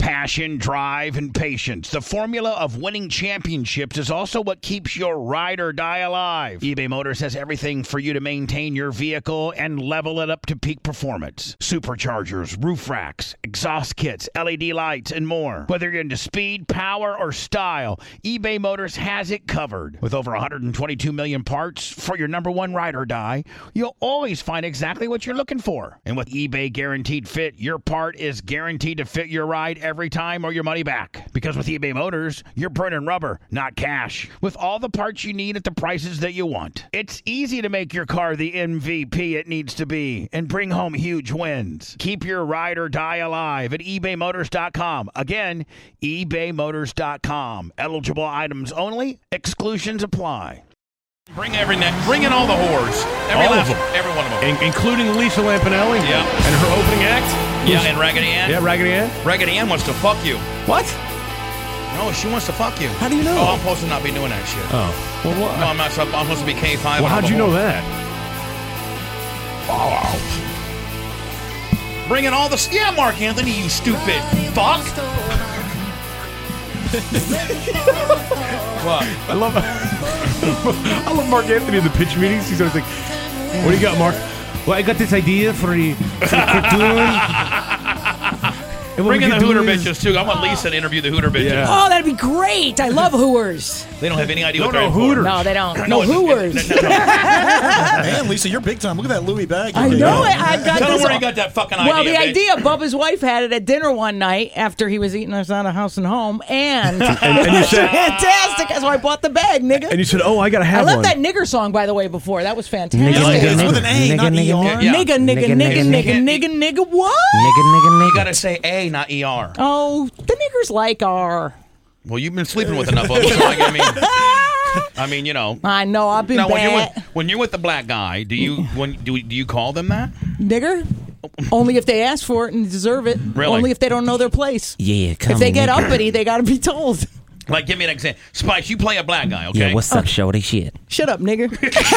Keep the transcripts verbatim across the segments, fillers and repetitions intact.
Passion, drive, and patience. The formula of winning championships is also what keeps your ride or die alive. eBay Motors has everything for you to maintain your vehicle and level it up to peak performance. Superchargers, roof racks, exhaust kits, L E D lights, and more. Whether you're into speed, power, or style, eBay Motors has it covered. With over one hundred twenty-two million parts for your number one ride or die, you'll always find exactly what you're looking for. And with eBay Guaranteed Fit, your part is guaranteed to fit your ride every time or your money back. Because with eBay Motors, you're burning rubber, not cash. With all the parts you need at the prices that you want. It's easy to make your car the M V P it needs to be and bring home huge wins. Keep your ride or die alive at ebay motors dot com. Again, ebay motors dot com. Eligible items only. Exclusions apply. Bring every neck. Bring in all the whores. Every all last, of them. Every one of them. In- including Lisa Lampanelli. Yeah. And her opening act. Yeah, and Raggedy Ann. Yeah, Raggedy Ann. Raggedy Ann wants to fuck you. What? No, she wants to fuck you. How do you know? Oh, I'm supposed to not be doing that shit. Oh. Well, what? No, I'm not. I'm supposed to be K five. Well, how'd you know that? Oh. Bring in all the... Yeah, Mark Anthony, you stupid fuck. What? I love I love Mark Anthony in the pitch meetings. He's always like, what do you got, Mark? Well, I got this idea for the, for the cartoon. Bring in the Hooter bitches, too. I want Lisa to interview the Hooter bitches. Yeah. Oh, that'd be great. I love Hooers. They don't have any idea No, what they're no, in for. Hooters. No, they don't. No, No, Hooers. no, no, no. Man, Lisa, you're big time. Look at that Louis bag. I know it. I've got Tell this. them where you got that fucking idea, Well, the bitch. idea, Bubba's wife had it at dinner one night after he was eating us out of house and home, and, And, and you said, fantastic. That's why I bought the bag, nigga. and you said, oh, I gotta I have left one. that nigger song, by the way, before. That was fantastic. Nigga, it's with an A, not E R. Yeah. Nigga, nigga, nigga, nigga, nigga, nigga, what? You gotta say A, not E R. Oh, the niggers like R. Well, you've been sleeping with enough of them, so like, I mean... I mean, you know. I know, I've been Now, when you're, bad. with, when you're with the black guy, do you when do, do you call them that? Nigger? Only if they ask for it and deserve it. Really? Only if they don't know their place. Yeah, come If they get nigga. uppity, they got to be told. Like, give me an example. Spice, you play a black guy, okay? Yeah, what's up, shorty? Shit. Shut up, nigger.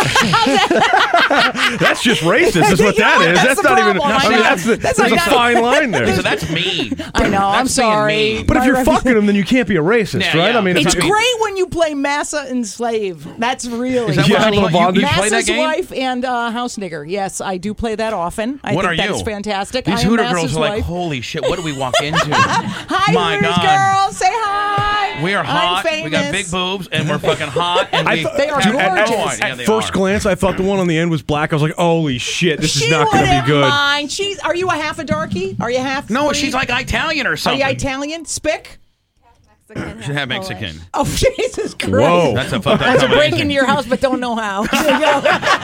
That's just racist, is what that Yeah, is. that's That's, the not even. problem. I I mean, know. that's the, That's there's a like not- fine line there. So that's mean. I know, I'm That's being sorry. mean. But if My you're reputation- fucking them, then you can't be a racist, Yeah, right? yeah. I mean, It's I mean, great when you play Massa and Slave. That's really Is that Yeah, what a little you, you, bondage. you play that Massa's game? wife and uh, House Nigger. Yes, I do play that often. I What think are that you? is fantastic. These I am Hooter Massa's girls are like, wife. holy shit, what do we walk into? Hi, My Hooters God. girls. Say hi. We are I'm hot. famous. We got big boobs, and we're fucking hot. And I we thought- They are have gorgeous. no At- idea at they first are. glance, I thought the one on the end was black. I was like, holy shit, this she is not going to wouldn't be good. mind. She's. Are you a half a darkie? Are you half? No, what are she's you- like Italian or Are something. you Italian? Spick? She's half Mexican. Oh, Jesus Christ. Whoa. That's a fucked up That's a break combination. into your house, but don't know how. There you go.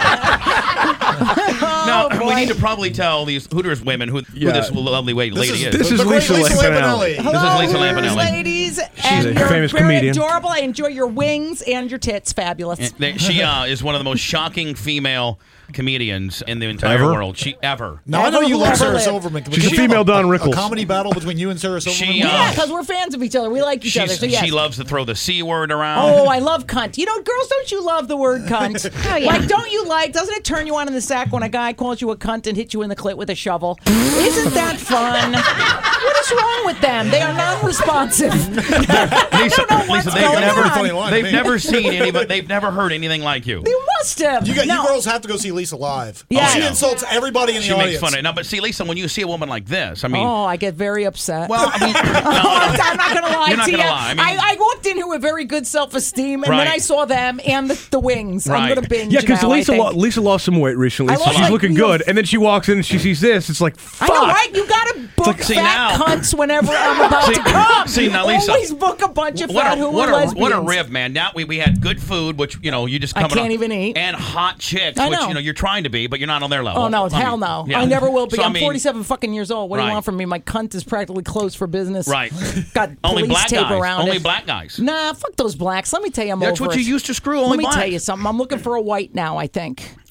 Now, Oh, we boy. need to probably tell these Hooters women who, who Yeah. this lovely wa- lady is- is. This is The great Lisa Lisa Lampanelli. Lampanelli. Hello, Lisa Hooters Lampanelli. ladies. She's and a you're famous very comedian. adorable. I enjoy your wings and your tits. Fabulous. They- she uh, is one of the most shocking female comedians in the entire Ever? world. She ever. Now, I know you love Ever Sarah lived. Silverman. Can we She's a have female Don A Rickles. comedy battle between you and Sarah Silverman? She, uh, Yeah, because we're fans of each other. We like each other. She's, So yes. She loves to throw the C word around. Oh, I love cunt. You know, girls, don't you love the word cunt? Oh, yeah. Like, don't you like, doesn't it turn you on in the sack when a guy calls you a cunt and hits you in the clit with a shovel? Isn't that fun? What is wrong with them? They are non-responsive. Lisa, I don't know what's Lisa, they've going never, on. Funny line to they've me. never seen anybody. They've never heard anything like you. You must have. You, got, no. you girls have to go see Lisa live. Yeah. She I know. insults everybody in the She audience. makes fun of it. No, but see, Lisa, when you see a woman like this, I mean, Oh, I get very upset. well, I mean, I'm not going to lie You're not to gonna you. lie. I mean- I, I walked in here with very good self-esteem, and then Right. I saw them and the, the wings. I'm Right. going to binge Yeah, because now, I Lisa, think. lo- Lisa lost some weight recently, I so lost, she's like, looking real- good. And then she walks in and she sees this. It's like, fuck. I know, right? You got to book like- see, fat now- cunts whenever I'm about See- to come. see, now, Lisa- Always book a bunch of what fat a who what are a lesbians. what a rib, man! Now we, we had good food, which you know you just I coming can't up, even eat. and hot chicks, I which know. you know you're trying to be, but you're not on their level. Oh, no, I hell mean, no. yeah. I never will be. So, I I'm mean, forty-seven fucking years old. What do Right. you want from me? My cunt is practically closed for business. Right. Got Only police black tape guys. around Only it. black guys. Nah, fuck those blacks. Let me tell you, I'm That's over what you it. used to screw. Only Let me black. tell you something. I'm looking for a white now, I think.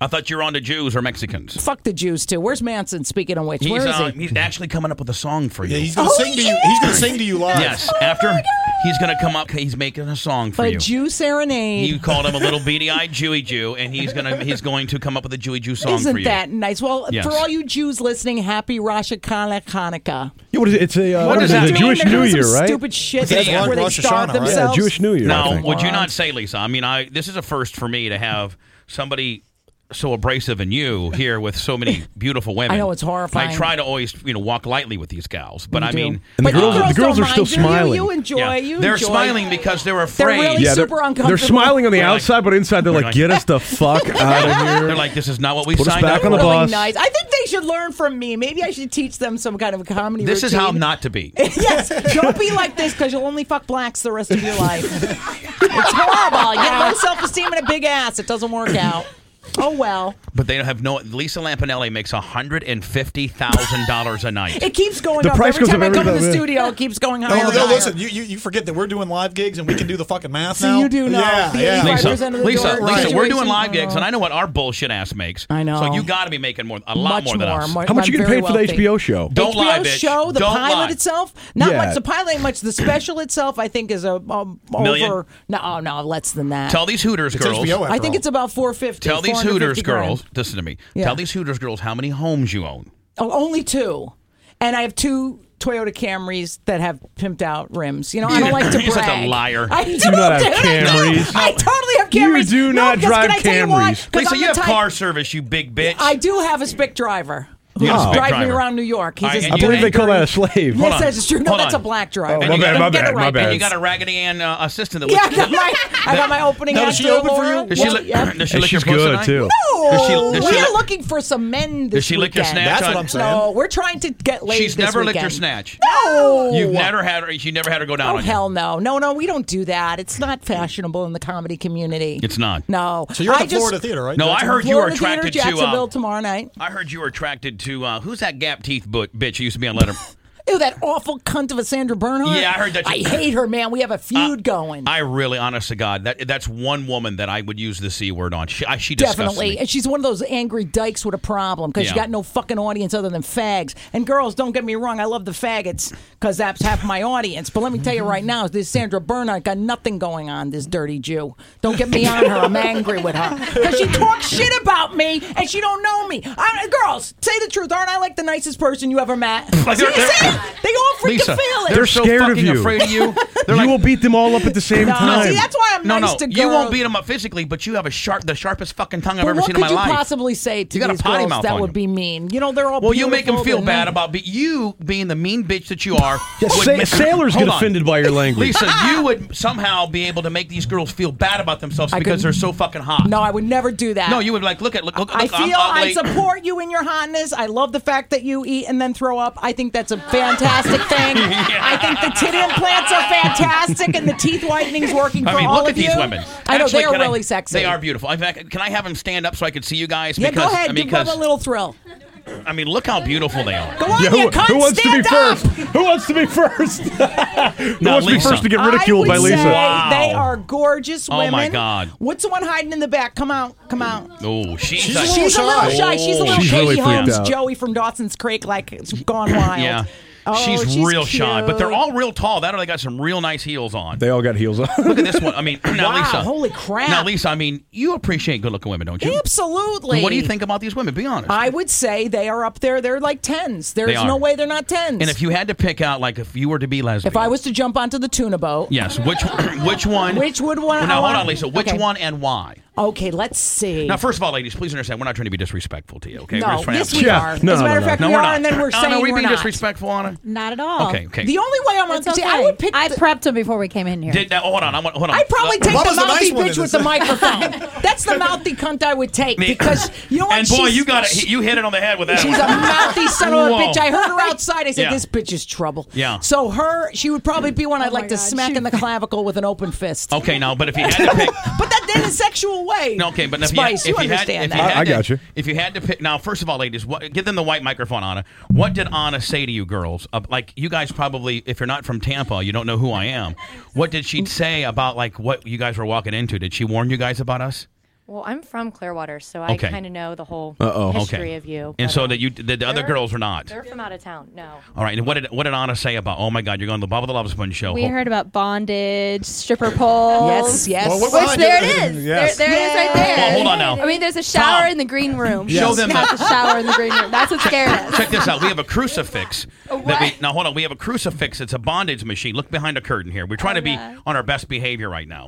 I thought you were on to Jews or Mexicans. Fuck the Jews too. Where's Manson? Speaking of which, He's, where is uh, he? he's actually coming up with a song for you. Yeah, he's gonna Oh, sing to you. yeah! He's gonna sing to you live. Yes, after he's going to come up, he's making a song for A you. Jew serenade. You called him a little beady-eyed Jewy Jew, and he's gonna he's going to come up with a Jewy Jew song Isn't for you. that nice? Well, Yes. for all you Jews listening, happy Rosh Hashanah Hanukkah. Yeah, what is it? It's a uh, What what is is that it? mean? A Jewish They're New doing some Year, right? Stupid shit That's like where they Rosh starve Hashanah, right? Yeah, themselves. Jewish New Year. I Now, think. would you not say, Lisa? I mean, I this is a first for me to have somebody so abrasive in you here with so many beautiful women. I know, it's horrifying. I try to always, you know, walk lightly with these gals, but You I do. mean, And the But you girls- the girls don't are still mind, do you? smiling. You enjoy. yeah, You they're enjoy. smiling because they're They're afraid. really Yeah, they're, super uncomfortable. they're smiling on the They're like- outside, but inside they're they're like, like- "Get us the fuck out of here." They're like, this is not what we Put us signed back up on the for. really bus. nice. I think they should learn from me. Maybe I should teach them some kind of a comedy This is routine. how not to be. Yes, don't be like this because you'll only fuck blacks the rest of your life. It's horrible. You have low self-esteem and a big ass. It doesn't work out. Oh, well. But they have no. Lisa Lampanelli makes one hundred fifty thousand dollars a night. It keeps going The up. price Every goes time up I come every in the time, yeah. studio, it keeps going No, higher. no, and higher. listen. You, you you forget that we're doing live gigs and we can do the fucking math So now. you do know. Yeah, The yeah. eighty-five Lisa, percent of the Lisa, door Lisa, we're situation. doing live I gigs, know. and I know what our bullshit ass makes. I know. So you got to be making more, a lot Much more than us. more. How much I'm you getting very paid for the wealthy. H B O show? Don't H B O lie, bitch. show, the Don't pilot lie. itself, not Yeah. much. The pilot ain't much. The special itself, I think, is a um, Million? over. No, oh, no, less than that. Tell these Hooters It's girls. H B O after I think all. it's about four fifty. Tell these Hooters girls. Listen to me. Yeah. Tell these Hooters girls how many homes you own. Oh, only two, and I have two Toyota Camrys that have pimped out rims. You know, I don't like to You're such a brag. liar. I do, do not have dude. I do. Camrys. I totally have You Camrys. do No, not 'cause drive can I tell you why? Camrys. 'Cause Lisa, I'm you the have type- car service, you big bitch. I do have a spick driver. You got a Oh. spick Drive me driver. around New York. He's All right, a and I you- believe they call that a and- slave. Hold Yes, on. that's true. No, Hold that's on. a black driver. Oh, And my you bad, got- my Get it bad, right, my bad. And you got a Raggedy Ann uh, assistant that Yeah, looks. I got my, I got my opening Now, act does she girl, open for you? Laura. Does she, Well, lick, yeah. does she And lick your she's pussy good, tonight? too. Does she- does she we're lick- looking for some men this Does she lick your weekend. snatch? That's what on- I'm saying. No, we're trying to get laid She's this never licked weekend. your snatch. No. You've never had her. You never had her go down Oh, on hell no. No, no, we don't do that. It's not fashionable in the comedy community. It's not. No. So you're at I the just- Florida Theater, right? No, That's I what- heard you were Florida Theater, attracted to. Jacksonville Uh, tomorrow night. I heard you were attracted to uh, who's that gap teeth bu- bitch who used to be on Letterman. Ew, that awful cunt of a Sandra Bernhardt. Yeah, I heard that. I hate her, man. We have a feud going. I really, honest to God, that that's one woman that I would use the c word on. She, I, she disgusts Definitely. me. And she's one of those angry dykes with a problem because Yeah. you got no fucking audience other than fags. And girls, don't get me wrong, I love the faggots because that's half my audience. But let me tell you right now, this Sandra Bernhardt got nothing going on, this dirty Jew. Don't get me on her. I'm angry with her because she talks shit about me and she don't know me. I, girls, say the truth. Aren't I like the nicest person you ever met? Like, See, they're- they're- see? They all freaking Lisa, feel it. they're, They're so scared of fucking you. afraid of you. They're You like, will beat them all up at the same No, time. see, that's why I'm no, nice no, to girls. you won't beat them up physically, but you have a sharp, the sharpest fucking tongue I've But ever what seen could in my you life. possibly say to You got a these potty girls mouth that on would you. be mean? You know, they're all Well, you make them beautiful, feel they're bad nice. about be- you being the mean bitch that you are. Yeah, would sa- ma- sailors Hold get on. offended by your language. Lisa, you would somehow be able to make these girls feel bad about themselves I because could- they're so fucking hot. No, I would never do that. No, you would like look at look. look I look, I'm feel I ugly. support you in your hotness. I love the fact that you eat and then throw up. I think that's a fantastic thing. I think the tit implants are fantastic and the teeth whitening's working I for mean, all look of at these you. women. I know Actually, they are can I- really sexy. They are beautiful. In fact, can I have them stand up so I could see you guys? Yeah, because, go ahead. I mean, Give them because a little thrill. I mean, look how beautiful they are. Go on, Yeah, you who, cunt. who wants stand to be up. first? Who wants to be first? who Now, wants to be Lisa. first to get I ridiculed would by Lisa? say Wow. they are gorgeous Oh, women. my God. What's the one hiding in the back? Come out. Come out. Oh, she's, She's a- a little She's a little shy. shy. She's a little She's Katie really freaked Holmes, out. Joey from Dawson's Creek, like it's gone wild. yeah. Oh, she's, real shy, but they're cute. all real tall. That or they got some real nice heels on. They all got heels on. Look at this one. I mean, now Wow, Lisa. holy crap. Now, Lisa, I mean, you appreciate good-looking women, don't you? Absolutely. And what do you think about these women? Be honest. I would say they are up there. They're like tens. There's They are. no way they're not tens. and if you had to pick out, like, if you were to be lesbian, if I was to jump onto the tuna boat, yes, which which one? Which would one- Well, now, I hold want- on, Lisa. Which okay. one and why? okay, let's see. Now, first of all, ladies, please understand, we're not trying to be disrespectful to you. Okay, we're no, just trying yes to we Yeah, are. no, As a no, matter of no, fact, no, we we're are, not. and then we're oh, saying no, we we're being not. disrespectful, Anna. Not at all. Okay, okay. The only way I'm on, It's okay. see, I would pick. I the, prepped him before we came in here. Did that? Oh, hold on. I'm, hold on. I'd probably take What the was the mouthy nice one bitch in with this? the microphone. That's the mouthy cunt I would take because you know what? And boy, She's- you got it. You hit it on the head with that. She's one. a mouthy son of a Whoa. bitch. I heard her outside. I said, Yeah. "This bitch is trouble." Yeah. So her, she would probably be one I'd my like to God, smack she- in the clavicle with an open fist. Okay, now, but if you had to pick. But that in a sexual way. No, okay, but if Spice, you, you, had, if you had, understand if you that. had I to, got you. If you had to pick, now, first of all, ladies, what, give them the white microphone, Anna. What did Anna say to you, girls? Uh, like, you guys probably, if you're not from Tampa, you don't know who I am. What did she say about like what you guys were walking into? Did she warn you guys about us? Well, I'm from Clearwater, so I Okay. kind of know the whole Uh-oh. history Okay. of you. And but, so um, that you, the, the other they're- girls are not. They're from out of town. No. All right. And what did what did Anna say about? Oh my God, you're going to the Bubba the Love Sponge show. We Ho- heard about bondage, stripper poles. Yes, yes. Well, what Which behind there you? it is. Yes. There, there it is right there. Well, hold on now. I mean, there's a shower Tom. in the green room. Show Yes. them You have the- to shower in the green room. That's what scared us. Check this out. We have a crucifix. that we, what? now hold on. We have a crucifix. It's a bondage machine. Look behind the curtain here. We're trying to be yeah. on our best behavior right now.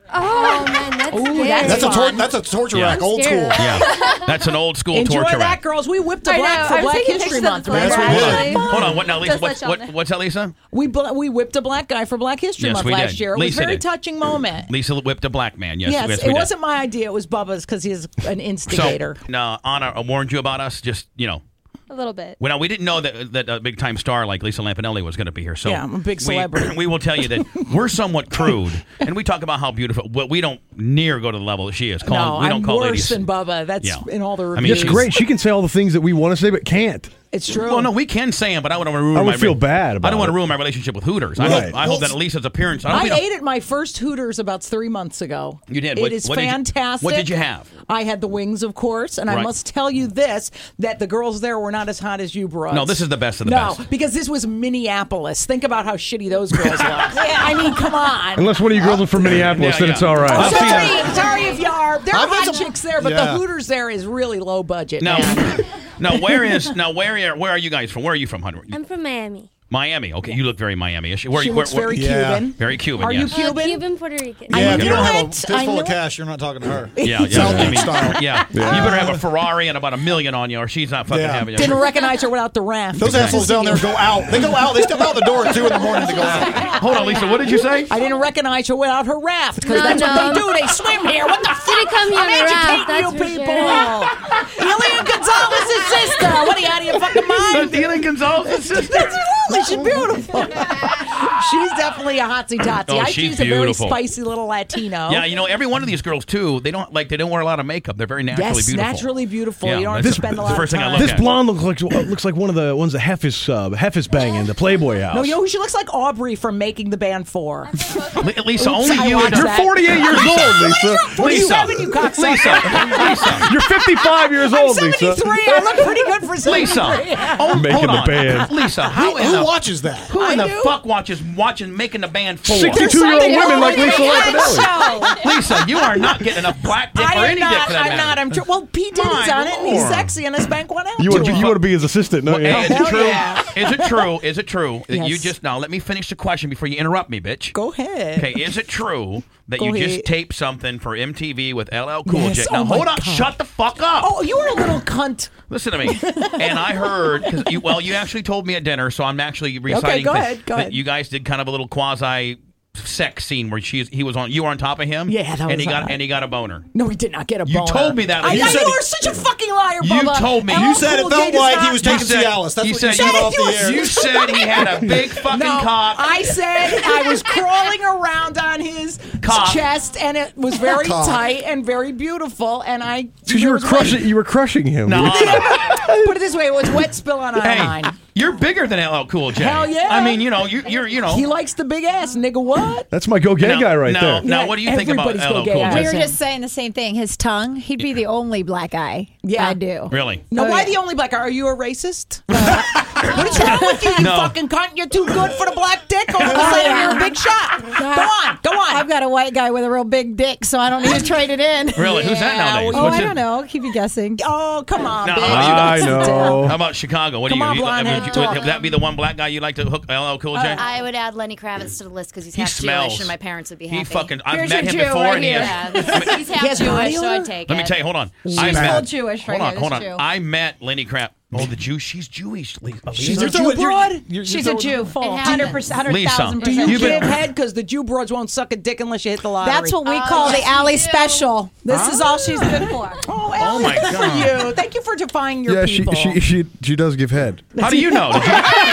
Oh, man, that's scary. That's a tor- fun. that's a torture Yeah. rack, old school. scared. Yeah, that's an old school Enjoy torture that, rack. girls. We whipped a I black know. for I was Black taking History pictures Month. of the That's flavor, what we actually. did. Hold on. What now, Lisa? Just What, let y'all what, know. what's that, Lisa? We bl- we whipped a black guy for Black History Yes, Month we last did. year. It was Lisa a very did. touching moment. Lisa whipped a black man. Yes, Yes, yes, it we did. wasn't my idea. It was Bubba's because he's an instigator. So, now, Anna warned you about us. Just you know. A little bit. Well, we didn't know that that a big time star like Lisa Lampanelli was going to be here. So Yeah, I'm a big we- celebrity. We, will tell you that we're somewhat crude, and we talk about how beautiful. But we don't near go to the level that she is. Call, no, we don't I'm call worse ladies. than Bubba. That's Yeah. in all the I reviews. mean, It's she's- great. She can say all the things that we want to say, but can't. It's true. Well, no, we can say them, but I wouldn't want to ruin I would my feel bad I about don't want to it. ruin my relationship with Hooters. I Right. hope, I hope that Lisa's appearance. I, I hope we don't- ate at my first Hooters about three months ago. You did? It What- is what did you- fantastic. what did you have? I had the wings, of course, and I Right. must tell you this: that the girls there were not as hot as you, bros. No, this is the best of the no, best. because this was Minneapolis. Think about how shitty those girls look. I mean, come on. Unless one of you girls are from Minneapolis, Yeah, then yeah. it's all right. I've seen Sorry, that. sorry if you are. There are I've had hot some- chicks there, but Yeah. the Hooters there is really low budget. Now, man. now where is now where are where are you guys from? Where are you from, Hunter? I'm from Miami. Miami. Okay, you look very Miami-ish. Where, she where, looks where- very Yeah. Cuban. very Cuban. Are yes. you Uh, Cuban? Cuban, Puerto Rican. Yeah, if knew you don't have a it. I fistful knew of cash, you're not talking to her. Yeah, yeah. South I Beach mean, style. yeah. You better have a Ferrari and about a million on you, or she's not fucking Yeah. having you. Didn't recognize her without the raft. Those assholes down there go out. They go out. They step out the door at two in the morning to go out. Hold on, Lisa. What did you say? I didn't recognize her without her raft because No, that's what no. they do. They swim here. What the fuck? Didn't come here I'm on a raft, educating you that's for people. Elian Gonzalez's sister. What are you out of your fucking mind? Dealing Gonzalez sister. Absolutely, she's beautiful. She's definitely a hotsy totsy. Oh, I she's she's a very beautiful. spicy little Latino. Yeah, you know, every one of these girls too. They don't like. They don't wear a lot of makeup. They're very naturally yes, beautiful. naturally beautiful. Yeah, you don't have that's to the- spend a that's lot the first of thing I time. look This at. blonde looks like looks like one of the ones that Hef is uh, Hef is banging, the Playboy house. No, you know who she looks like? Aubrey from Making the Band Four. Li- Lisa, Oops, only I you. watched and- You're that. forty-eight years old, Lisa. What are you Lisa. having, you cocksucker? Lisa, Lisa, You're fifty-five years I'm old, Lisa. seventy-three. I look pretty good for seventy-three. Lisa. Oh, Making hold the on. band. Lisa, how in Who the watches that? who in I the do. fuck watches watching making the band four? sixty-two-year-old Something women like wrong Lisa with Lampanelli. show. Lisa, you are not getting enough black dick I or am any not. dick for that I'm matter. not. I'm tr- well, P Diddy's My on it, and he's Lord. sexy, and I spank one out. You to want him. you want to be his assistant, don't you? Hey, is it hell true? yeah. Is it true? Is it true that you Yes. just now? Let me finish the question before you interrupt me, bitch. Go ahead. Okay, is it true that Go you just ahead. taped something for M T V with L L Cool Yes, J? oh Now my hold on, God. shut the fuck up. Oh, you were a little cunt. Listen to me. And I heard, cause you, well, you actually told me at dinner, so I'm actually reciting go that- ahead, go that ahead. you guys did kind of a little quasi sex scene where she's he was on you were on top of him. Yeah, that and was he got hot. and he got a boner. No, he did not get a You boner. told me that. I, You I, said you he- are such a fucking liar, You Bubba. told me. L L You said it Cool felt J does like not- he was You taking said- Cialis. That's you what said- you said Shut off it, the you air. You said he had a big fucking No, cock. I said I was crawling around on his Cock. chest, and it was very Cock. tight and very beautiful. And I Because you it were was crushing, you were crushing him. No, wet. Put it this way: it was wet spill on our hey, line. you're bigger than L L Cool J. Hell yeah. I mean, you know, you, you're, you know. He likes the big ass, nigga. What? That's my go gay Now- guy right now- there. Now, Yeah, what do you think about everybody's L L go Cool gay J? We were him. just saying the same thing. His tongue, he'd be the only black guy. Yeah. I do. Really? No, Oh, why yeah. the only black guy? Are you a racist? Uh, what is wrong with you, you No. fucking cunt? You're too good for the black dick. All of a sudden, yeah. you're a big shot. Go on, go on. I've got a white guy with a real big dick, so I don't need to trade it in. Really? Who's that Yeah, nowadays? Oh, What's I it- don't know. Keep you guessing. Oh, come on, No, bitch. I You don't know. How about Chicago? What Come do you? on, you I mean, blonde would, head, you- would talk. that be the one black guy you like to hook L L Cool J? I would add Lenny Kravitz to the list because he's He half smells. Jewish and my parents would be happy. He fucking. I've Here's met your him Jew before, right and he here. has. Yeah, he's half has Jewish, body so odor? I'd take Let it. me tell you. Hold on. I She's met. full Jewish right hold on. here. Hold This on. Jew. I met Lenny Kravitz. Oh, the Jew. She's Jewish. Lisa. She's a You're Jew throwing- you're- broad? you're- you're She's a throwing- Jew. It One hundred percent. one hundred Lisa, thousand Do you percent. You've been- give head? Because the Jew broads won't suck a dick unless you hit the lottery. That's what we Oh, call yes, the alley you do. special. This is all she's good for. Oh, Allie, my good God. for you. Thank you for defying your Yeah, she, people. she she she does give head. How do you know? Did you,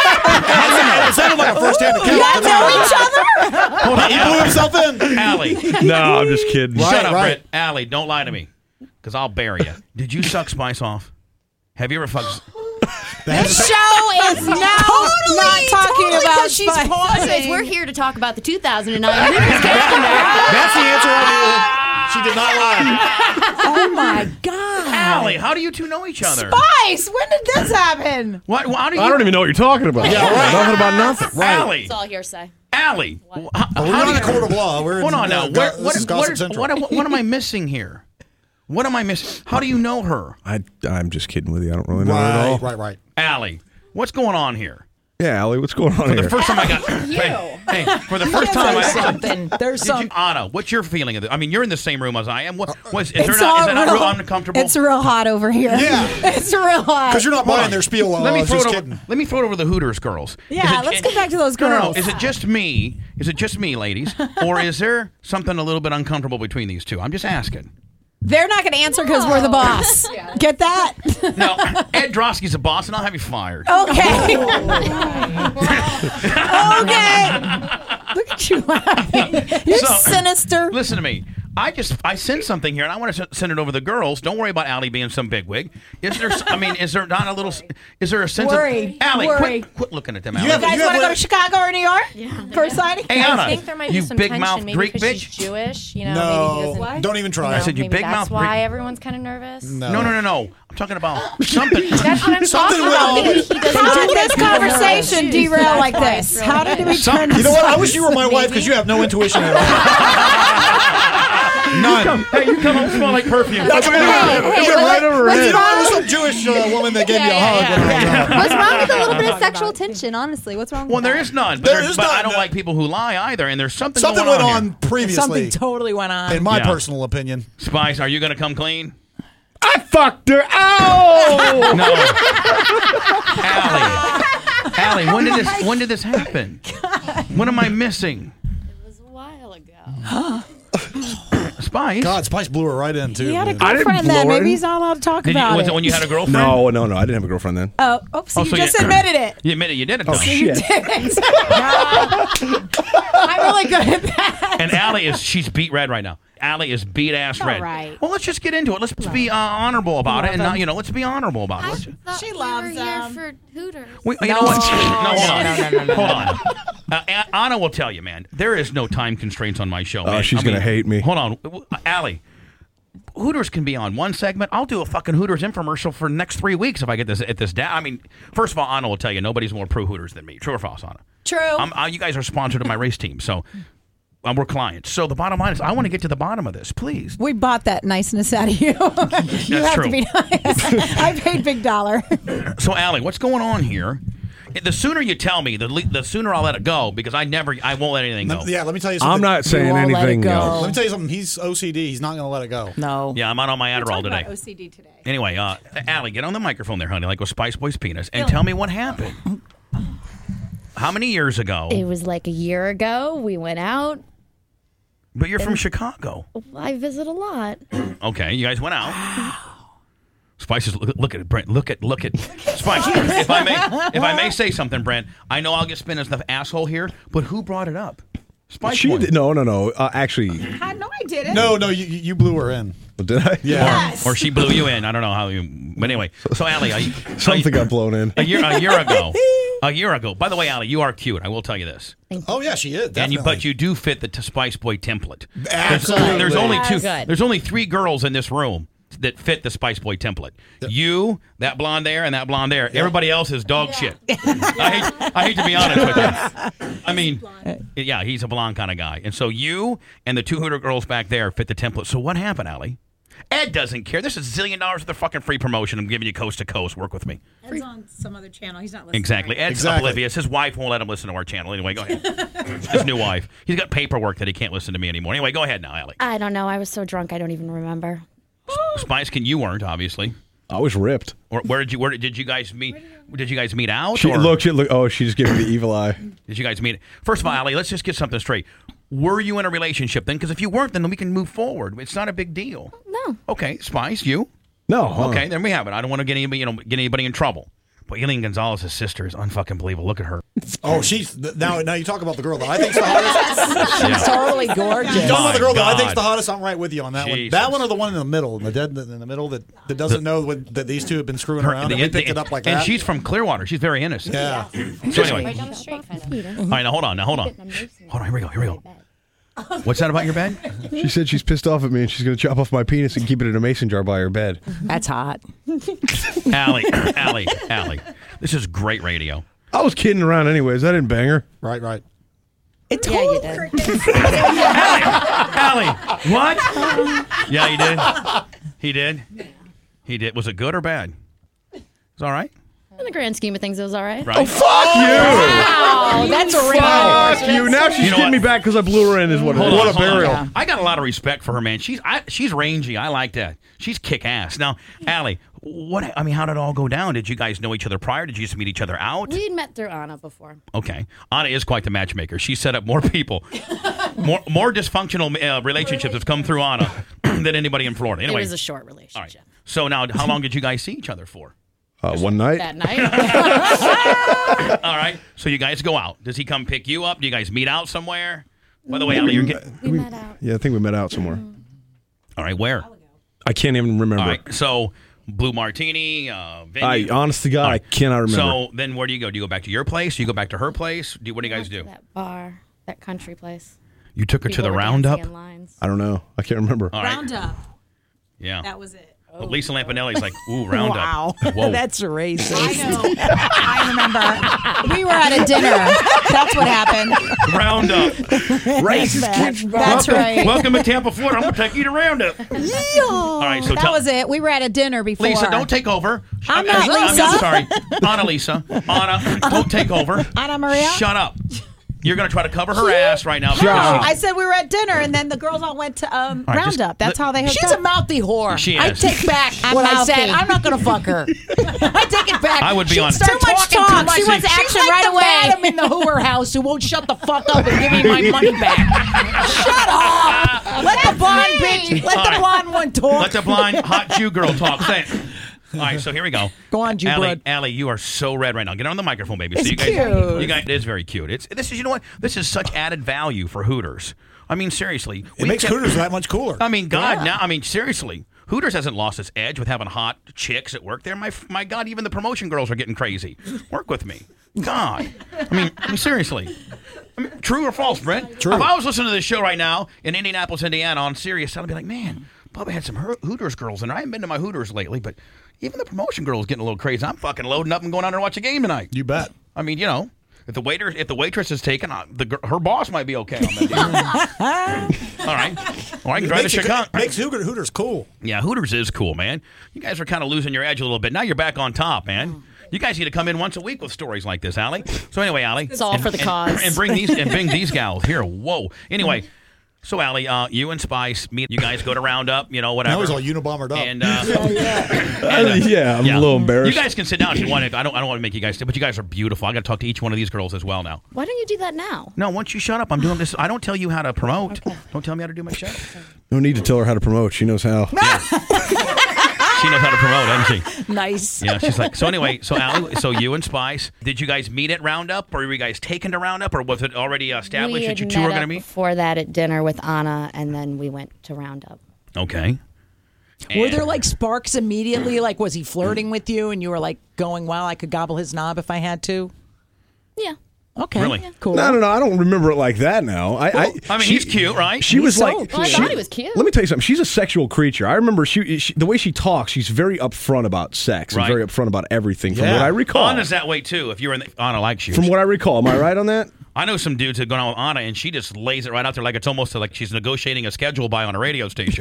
It sounded like a first-hand account. You know each other? hold on, He blew himself in. Allie. No, I'm just kidding. Right, Shut up, right. Britt. Allie, don't lie to me, because I'll bury you. Did you suck Spice off? Have you ever fucked? This show is now not talking totally, about 'cause she's Spice. Anyways, we're here to talk about the two thousand nine Hooters calendar. That's the answer I She did not lie. Oh my God. Allie, how do you two know each other? Spice, when did this happen? What? How do you? I don't even know what you're talking about. Yeah, right. Nothing about nothing. Allie. It's all hearsay. Allie. How, Well, we're how not do in a you- court of law. We're Hold in, on now. uh, Where, go- what, this is what, Gossip is- Central. what, what, what am I missing here? What am I missing? How do you know her? I, I'm just kidding with you. I don't really know her at all. Right, right, right. Allie, what's going on here? Yeah, Allie, what's going on For here? the first time I got. Hey, hey, for the first time I There's actually. something. There's Did you, some. Anna, what's your feeling of this? I mean, you're in the same room as I am. What was? Is, there It's not, is all that not real- real uncomfortable? It's real hot over here. Yeah. It's real hot. Because you're not Hold buying on. their spiel. Uh, let me I was throw it just over. kidding. Let me throw it over to the Hooters girls. Yeah, Is it- let's get back to those No, no, no. girls. Is it just me? Is it just me, ladies, or is there something a little bit uncomfortable between these two? I'm just asking. They're not going to answer because we're the boss. Get that? No, Ed Drosky's the boss, and I'll have you fired. Okay. Okay. Look at you laughing. You're So- sinister. Listen to me. I just I sent something here, and I want to send it over to the girls. Don't worry about Allie being some bigwig. Is there? I mean, is there not a little? Is there a sense Worried. of Allie? Worried. Quit, quit looking at them, You Allie. have- You guys you want to have go to Chicago or New York? Yeah. For a signing? Hey, Anna, I think there might you be some big tension, mouth maybe Greek because bitch. she's Jewish. You know, No, maybe he doesn't. don't even try. You know, I said you maybe big that's mouth why Greek- everyone's kind of nervous. No. No, no, no, no. I'm talking about something. That's what I'm Something talking about. wrong. Maybe he doesn't How do did this people nervous. conversation Jews, derail that's like why this? it's really How did good. we turn You know what? I wish this? you were my wife because you have no intuition at all. None. Hey, you come home smell like perfume. That's what Hey, it hey, is. what- right over what's it. You know, wrong? it was some Jewish uh, woman that gave me a hug. when I was out. What's wrong with a little bit of sexual tension, honestly? What's wrong Well, with there that? is none. But, There there- is but I none, don't no. like people who lie either. And there's something, Something going went on, on here. previously, Something totally went on. in my Yeah. personal opinion. Spice, are you going to come clean? I fucked her. Ow! No. Allie. Allie, when did this when did this happen? What am I missing? It was a while ago. Spice? God, Spice blew her right in too. He had a man. I didn't girlfriend then. blow it. Maybe he's not allowed to talk Did you, about was it. it when you had a girlfriend? No, no, no. I didn't have a girlfriend then. Oh, oops, Oh, you so just you- admitted it. You admitted you did it, though. Oh, shit. I'm really good at that. And Allie is, she's beat red right now. Allie is beat ass red. right. Well, let's just get into it. Let's be uh, honorable about it. And not, you know, let's be honorable about it. Let's, Thought She we loves were here them. for Hooters. we, you know what? No, hold on. Hold on. Uh, A- Anna will tell you, man, there is no time constraints on my show. Oh, man. she's I gonna mean, hate me. Hold on. Uh, Allie. Hooters can be on one segment. I'll do a fucking Hooters infomercial for the next three weeks if I get this at this down. I mean, first of all, Anna will tell you nobody's more pro Hooters than me. True or false, Anna? True. I'm, uh, you guys are sponsored to my race team, so um, we're clients. So the bottom line is, I want to get to the bottom of this, please. We bought that niceness out of you. you That's have true. to be nice. I paid big dollar. So, Allie, what's going on here? The sooner you tell me, the le- the sooner I'll let it go because I never, I won't let anything go. Let- yeah, let me tell you something. I'm not saying won't let it anything go. else. Let me tell you something. He's O C D. He's not going to let it go. No. Yeah, I'm out on my Adderall today. O C D today. Anyway, uh, Allie, get on the microphone there, honey, like with Spice Boy's penis, and tell me what happened. How many years ago? It was like a year ago. We went out. But you're from Chicago. I visit a lot. Okay, you guys went out. Spice is look, look at it, Brent. Look at look at Spice. If I may, if I may say something, Brent, I know I'll get spin as the asshole here, but who brought it up? Spice She Boy. did, no, no, no. Uh, actually, I know I did it. No, no, you, you blew her in. did I? Yeah. Yes. Or she blew you in. I don't know how you. But anyway, so Allie, are you, Something got blown in. a year a year ago. A year ago. By the way, Allie, you are cute. I will tell you this. Oh yeah, she is. Definitely. And you, but you do fit the t- Spice Boy template. There's, Absolutely. there's only two. Good. There's only three girls in this room that fit the Spice Boy template. You, that blonde there, and that blonde there. Everybody else is dog shit. I hate, I hate to be honest with you. I mean, yeah, he's a blonde kind of guy. And so you and the two Hooter girls back there fit the template. So what happened, Allie? Ed doesn't care. This is a zillion dollars worth of fucking free promotion. I'm giving you coast to coast. Work with me. Ed's on some other channel. He's not listening. Exactly. Ed's Exactly. oblivious. His wife won't let him listen to our channel. Anyway, go ahead. His new wife. He's got paperwork that he can't listen to me anymore. Anyway, go ahead now, Allie. I don't know. I was so drunk I don't even remember. Spice, can you weren't obviously. I was ripped. Or where did you? Where did, did you guys meet? Did you guys meet out? She or look, she look. Oh, she just gave me the evil eye. Did you guys meet? First of all, Allie, let's just get something straight. Were you in a relationship then? Because if you weren't, then we can move forward. It's not a big deal. No. Okay, Spice, you. No. huh? Okay, then we have it. I don't want to get anybody, you know, get anybody in trouble. But Eileen Gonzalez's sister is unfucking believable. Look at her. Oh, she's th- now. Now you talk about the girl that I think's the hottest. Yeah. Totally gorgeous. You talk about the girl that I God. think's the hottest. I'm right with you on that one. Jesus. That one or the one in the middle, the dead in the middle that, that doesn't know what, that these two have been screwing Her- around. the- and we the- picked it up like and that. she's from Clearwater. She's very innocent. yeah. So anyway, Right down the street, kind of. all right, now hold on. Now hold on. Hold on. Here we go. Here we go. What's that about your bed? She said she's pissed off at me and she's going to chop off my penis and keep it in a mason jar by her bed. That's hot. Allie, Allie, Allie. This is great radio. I was kidding around anyways. I didn't bang her. Right, right. It Yeah, you did. Allie, what? Yeah, he did. He did. He did. Was it good or bad? It's all right. In the grand scheme of things, it was all right. Right. Oh, fuck you! Wow, that's a ring. Fuck you! Now she's You know getting me what? back because I blew her in. Is what it Hold is. on, What a hold on. burial! I got a lot of respect for her, man. She's I, she's rangy. I like that. She's kick ass. Now, Allie, what? I mean, how did it all go down? Did you guys know each other prior? Did you just meet each other out? We'd met through Anna before. Okay, Anna is quite the matchmaker. She set up more people, more more dysfunctional uh, relationships have come through Anna than anybody in Florida. Anyway, It was a short all right. relationship. So now, how long did you guys see each other for? Uh, one night. That night. All right. So you guys go out. Does he come pick you up? Do you guys meet out somewhere? By the way, Allie, you're getting. we met out. Yeah, I think we met out somewhere. All right. Where? I can't even remember. All right. So Blue Martini. Uh, I, venue. honest to God, All I right. cannot remember. So then, where do you go? Do you go back to your place? Do you go back to her place? Do what do you guys do? That bar, that country place. You took her to People the were roundup. dancing in lines. I don't know. I can't remember. All right. Roundup. Yeah. That was it. But Lisa Lampanelli's like, ooh, roundup. Wow, Whoa. that's racist. I know. I remember. We were at a dinner. That's what happened. Roundup. Racist kids. That's right. Welcome to Tampa, Florida. I'm gonna take you to Roundup. All right. So That tell was it. We were at a dinner before. Lisa, don't take over. I'm not I'm Lisa. sorry. Anna Lisa. Anna, don't take over. Anna Maria? Shut up. You're going to try to cover her ass right now. No, I said we were at dinner, and then the girls all went to um, All right, just Roundup. That's let- how they hooked She's up. a mouthy whore. She I is. take back I'm what I mouthy. said. I'm not going to fuck her. I take it back. I would be She'd on- start Too much talking talk. Too much. She wants She's action like right the away. madam in the Hoover house who won't shut the fuck up and give me my money back. Shut up. Let the blonde bitch. Let All the right. blonde one talk. Let the blind hot Jew girl talk. Say it. All right, so here we go. Go on, Jew Allie, blood. Allie, you are so red right now. Get on the microphone, baby. It's so you guys, cute. You guys, it is very cute. It's this is you know what? This is such added value for Hooters. I mean, seriously, It makes kept- Hooters that much cooler. I mean, God, now I mean, seriously, Hooters hasn't lost its edge with having hot chicks at work. There, my my God, even the promotion girls are getting crazy. Work with me, God. I mean, I mean seriously. I mean, true or false, Brent? True. If I was listening to this show right now in Indianapolis, Indiana, on Sirius, I'd be like, man, Bubba had some Ho- Hooters girls in there. I haven't been to my Hooters lately, but even the promotion girls getting a little crazy. I'm fucking loading up and going out there to watch a game tonight. You bet. I mean, you know, if the waiter, if the waitress is taken, uh, the gir- her boss might be okay on that deal. All right, well, I can drive to makes, it- Chicago. makes Hooter, Hooters cool. Yeah, Hooters is cool, man. You guys are kind of losing your edge a little bit. Now you're back on top, man. You guys need to come in once a week with stories like this, Allie. So anyway, Allie, It's all and- for the and- cause. and bring these and bring these gals here. Whoa. Anyway, so Allie, uh, you and Spice meet. You guys go to Roundup, you know, whatever. Now he's all Unabombered up. And uh, yeah, I'm a little embarrassed. You guys can sit down if you want to. I don't. I don't want to make you guys sit, but you guys are beautiful. I got to talk to each one of these girls as well now. Why don't you do that now? No, once you shut up, I'm doing this. I don't tell you how to promote. Don't tell me how to do my show. No need to tell her how to promote. She knows how. She knows how to promote, doesn't she? Nice. Yeah, she's like. So anyway, so Allie, so you and Spice, did you guys meet at Roundup, or were you guys taken to Roundup, or was it already established we that had you two were met going to up meet? before that at dinner with Anna, and then we went to Roundup. Okay. Were And- there like sparks immediately? Like, was he flirting with you, and you were like going, "Well, I could gobble his knob if I had to." Yeah. Okay, Really? cool. No, no, no. I don't remember it like that now. I, I, I mean, she- he's cute, right? She was He's so like, cute. Well, I she- thought he was cute. Let me tell you something. She's a sexual creature. I remember she, she the way she talks. She's very upfront about sex Right. and very upfront about everything. From Yeah. what I recall, Anna's that way too. If you're in, the, Anna likes you. from what I recall, am I right on that? I know some dudes that go on with Anna, and she just lays it right out there like it's almost like she's negotiating a schedule buy on a radio station.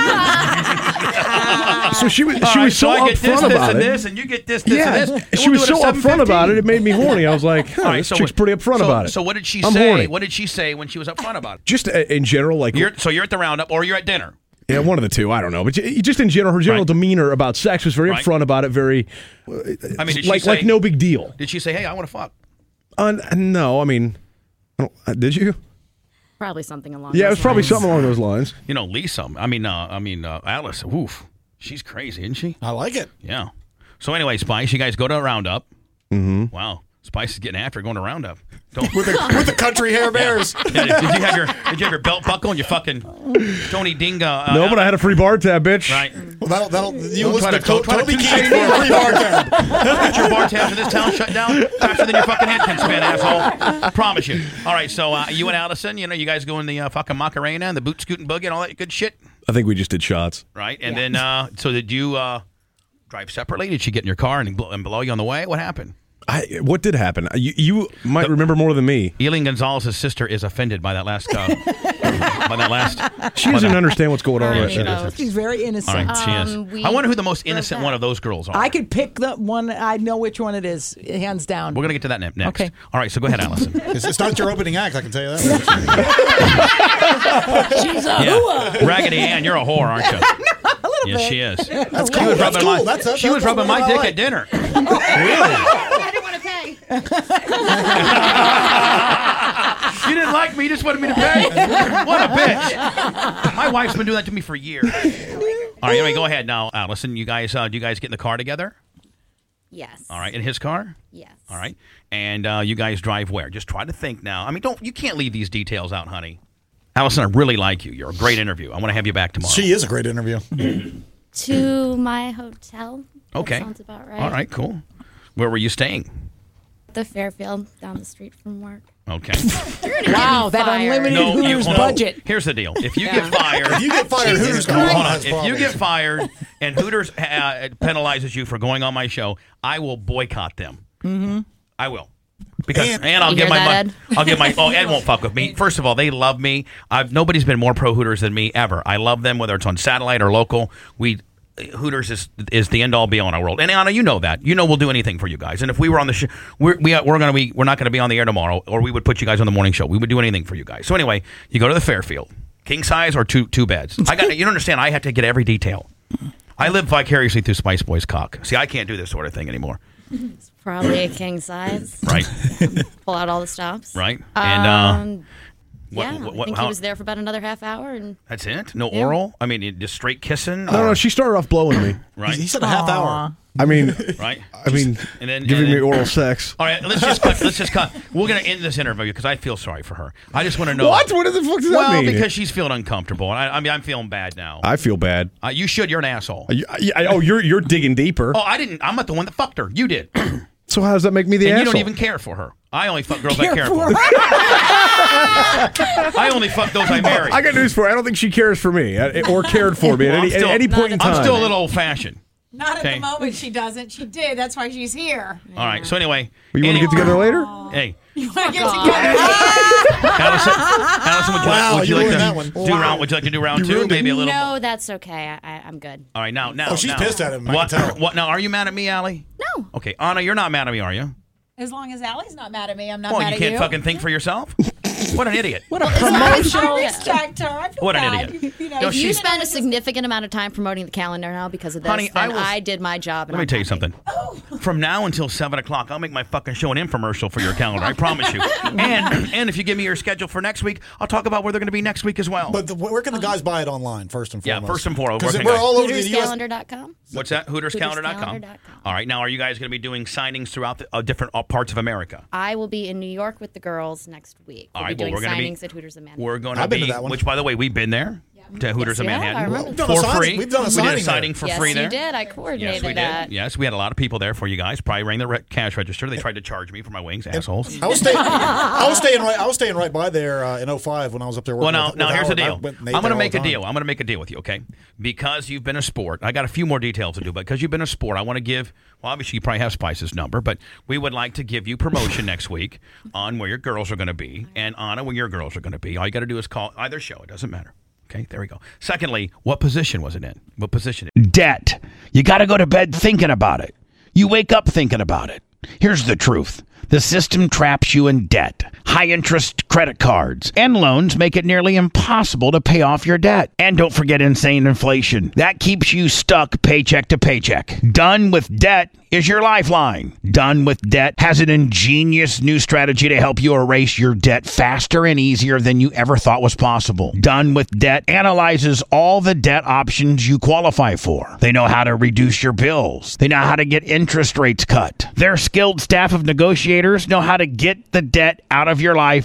So she was All she right, was so, I get this, upfront this, about and it. this, and you get this, this, yeah, and this. and she we'll was do so it at upfront about it. seven fifteen. It made me horny. I was like, huh, All right, this so chick's what- pretty upfront so, about it. So what did she I'm say? horny. What did she say when she was upfront about it? Just uh, in general, like You're, so you're at the Roundup, or you're at dinner. yeah, one of the two. I don't know, but j- just in general, her general Right. demeanor about sex was very Right. upfront about it. Very, I mean, did she like say, like no big deal. Did she say, "Hey, I want to fuck"? Uh, no, I mean, I don't, uh, did you? Probably something along Yeah, it those was probably lines. something along those lines. You know, Lisa. I mean, uh, I mean, uh, Alice. Woof, she's crazy, isn't she? I like it. Yeah. So anyway, Spice, you guys go to Roundup. Mm-hmm. Wow, Spice is getting after it, going to Roundup. Don't. With the, with the country hair bears. Yeah, did, did you have your Did you have your belt buckle and your fucking Tony Dinga? Uh, No, but I had a free bar tab, bitch. Right. Well, that'll, that'll, you Don't listen try to to- don't try to Toby pinch Keith me. for a free bar tab. Got your bar tabs in this town shut down faster than your fucking attention span, asshole. Promise you. All right, so uh, you and Allison, you know, you guys go in the uh, fucking Macarena and the boot scooting boogie and all that good shit, I think we just did shots. right? And then, uh, so did you uh, drive separately? Did she get in your car and, bl- and blow you on the way? What happened? I, what did happen? You, you might remember more than me. Eileen Gonzalez's sister is offended by that last uh, by that last. She doesn't understand what's going on I right mean, now. uh, She's very innocent. All right, she is. Um, we I wonder who the most drove innocent back. one of those girls are. I could pick the one. I know which one it is, hands down. We're gonna get to that ne- next. Okay. All right, so go ahead, Allison. It's, it's not your opening act, I can tell you that. She's a Yeah. Raggedy Ann, you're a whore, aren't you? a little Yes, bit. she is. That's She cool. was That's rubbing cool. my, That's, that's, she was that's rubbing what my I dick like. at dinner. I didn't want to pay. You didn't like me, you just wanted me to pay? What a bitch. My wife's been doing that to me for years. All right, anyway, go ahead now, Allison. You guys, uh, do you guys get in the car together? Yes. All right, in his car? Yes. All right. And uh, you guys drive where? Just try to think now. I mean, don't you can't leave these details out, honey. Allison, I really like you. You're a great interview. I want to have you back tomorrow. She is a great interview. To my hotel. That Okay. sounds about right. All right, cool. Where were you staying? The Fairfield down the street from work. Okay. Wow, that unlimited No, you, Hooters hold on. budget. Here's the deal. If you get fired, If you get fired, Hooters hold come on. on. If you get fired and Hooters uh, penalizes you for going on my show, I will boycott them. Mm-hmm. I will. Because And- and, I'll You get hear my that, money. I'll get my. Oh, Ed won't fuck with me. First of all, they love me. I've nobody's been more pro Hooters than me ever. I love them, whether it's on satellite or local. We Hooters is is the end all be all in our world. And Anna, you know that. You know we'll do anything for you guys. And if we were on the show, we're we, we're gonna be we're not gonna be on the air tomorrow, or we would put you guys on the morning show. We would do anything for you guys. So anyway, you go to the Fairfield, king size or two two beds. I got you don't understand. I have to get every detail. I live vicariously through Spice Boy's cock. See, I can't do this sort of thing anymore. It's probably a king size. Right. Pull out all the stops. Right. And uh, Um, what, yeah, what, I what, think how, he was there for about another half hour, and that's it. No Yeah. oral. I mean, it- just straight kissing. No, or- no, she started off blowing me. right. He said a half hour. I mean, Right. I mean, And then giving and me then- oral sex. All right, let's just cut. Let's just cut. We're gonna end this interview because I feel sorry for her. I just want to know What? What the fuck does that Well, mean? because she's feeling uncomfortable, and I, I mean, I'm feeling bad now. I feel bad. Uh, you should. You're an asshole. I, I, oh, you're you're digging deeper. Oh, I didn't. I'm not the one that fucked her. You did, and So how does that make me the you asshole? don't even care for her. I only fuck girls I Care care for for. I only fuck those I marry. I got news for her. I don't think she cares for me uh, or cared for me at Well, I'm any, still- at any point in time. I'm still a little old fashioned. Not Okay. at the moment she doesn't. She did. That's why she's here. All right. So anyway, Well, you want to any- get together later? Hey, You want to get God. together? Allison. Allison, would you, Wow, like, would you you like ruined to that one. do Wow. round? Would you like to do round You two? ruined it. Maybe a little. more? no, that's okay. I, I, I'm good. All right. Now, now. Oh, she's now. pissed at him. I What? can tell. What? Now, are you mad at me, Allie? No. Okay, Anna, you're not mad at me, are you? As long as Allie's not mad at me, I'm not Oh, mad you at can't you. fucking think for yourself? What an idiot. What a I promotional. respect her. I feel What an bad. idiot. You, you know, No, If she- you She's- spend a significant amount of time promoting the calendar now because of this, Honey, then I I, will- did my job. And Let me I'm tell you happy. something. From now until seven o'clock, I'll make my fucking show an infomercial for your calendar. I promise you. And and if you give me your schedule for next week, I'll talk about where they're going to be next week as well. But the, where can the guys buy it online, first and Yeah, foremost? first and foremost, Because where we're can all over the Hooters U S. Calendar dot com. What's that? Hooters Calendar dot com. Hooters Calendar dot com. All right. Now, are you guys going to be doing signings throughout the uh, different uh, parts of America? I will be in New York with the girls next week. All We'll right, be well, doing we're gonna be- signings at Hooters of Manhattan. We're going to I've be, been to that one. which, by the way, we've been there to Hooters Yes, of we have. I Manhattan remember. We've done a for signing- free. we've done a we did signing a there. signing for yes, free you there. did. I coordinated Yes, we that. did. Yes, we had a lot of people there for you guys. Probably rang the re- cash register. They tried to charge me for my wings, assholes. I was staying. I was staying right. I was staying right by there uh, in oh five when I was up there. Well, Working now, with, now with here's the Howard. deal. I went I'm and ate going to there all make the a time. deal. I'm going to make a deal with you, okay? Because you've been a sport. I got a few more details to do, but because you've been a sport, I want to give. Well, obviously, you probably have Spice's number, but we would like to give you promotion next week on where your girls are going to be, and Anna, where your girls are going to be. All you got to do is call either show. It doesn't matter. Okay, there we go. Secondly, what position was it in? What position? Debt. You got to go to bed thinking about it. You wake up thinking about it. Here's the truth. The system traps you in debt. High interest credit cards and loans make it nearly impossible to pay off your debt. And don't forget insane inflation. That keeps you stuck paycheck to paycheck. Done with Debt is your lifeline. Done with Debt has an ingenious new strategy to help you erase your debt faster and easier than you ever thought was possible. Done with Debt analyzes all the debt options you qualify for. They know how to reduce your bills. They know how to get interest rates cut. Their skilled staff of negotiators know how to get the debt out of your life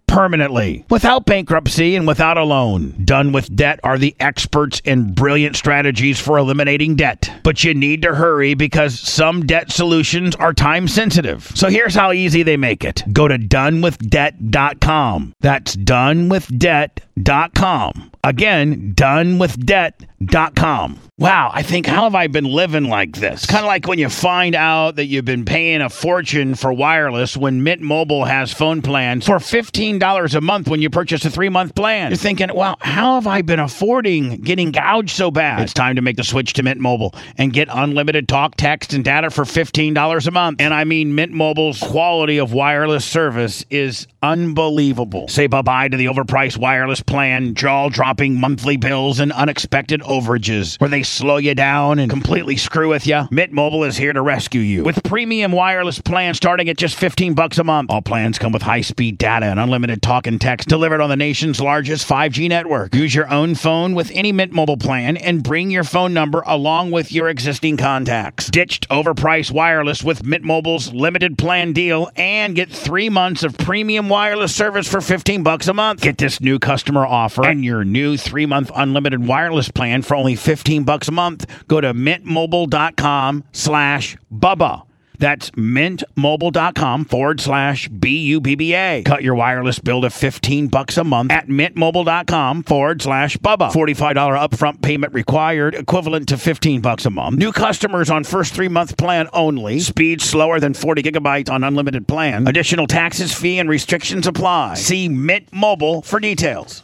permanently, without bankruptcy and without a loan. Done with Debt are the experts in brilliant strategies for eliminating debt. But you need to hurry because some debt solutions are time sensitive. So here's how easy they make it. Go to done with debt dot com. That's done with debt dot com. Again, done with debt dot com. Wow, I think, how have I been living like this? Kind of like when you find out that you've been paying a fortune for wireless when Mint Mobile has phone plans for fifteen dollars a month when you purchase a three-month plan. You're thinking, wow, how have I been affording getting gouged so bad? It's time to make the switch to Mint Mobile and get unlimited talk, text, and data for fifteen dollars a month. And I mean, Mint Mobile's quality of wireless service is unbelievable. Say bye-bye to the overpriced wireless plan, jaw-dropping monthly bills, and unexpected overages where they slow you down and completely screw with you. Mint Mobile is here to rescue you with premium wireless plans starting at just fifteen bucks a month. All plans come with high-speed data and unlimited talk and text delivered on the nation's largest five G network. Use your own phone with any Mint Mobile plan and bring your phone number along with your existing contacts. Ditched overpriced wireless with Mint Mobile's limited plan deal and get three months of premium wireless service for fifteen bucks a month. Get this new customer offer and your new three-month unlimited wireless plan for only fifteen bucks a month. Go to mintmobile.com slash Bubba. That's mintmobile.com forward slash B U B B A. Cut your wireless bill to fifteen bucks a month at mintmobile.com forward slash Bubba. forty-five dollars upfront payment required, equivalent to fifteen bucks a month. New customers on first three-month plan only. Speed slower than forty gigabytes on unlimited plan. Additional taxes, fee, and restrictions apply. See Mint Mobile for details.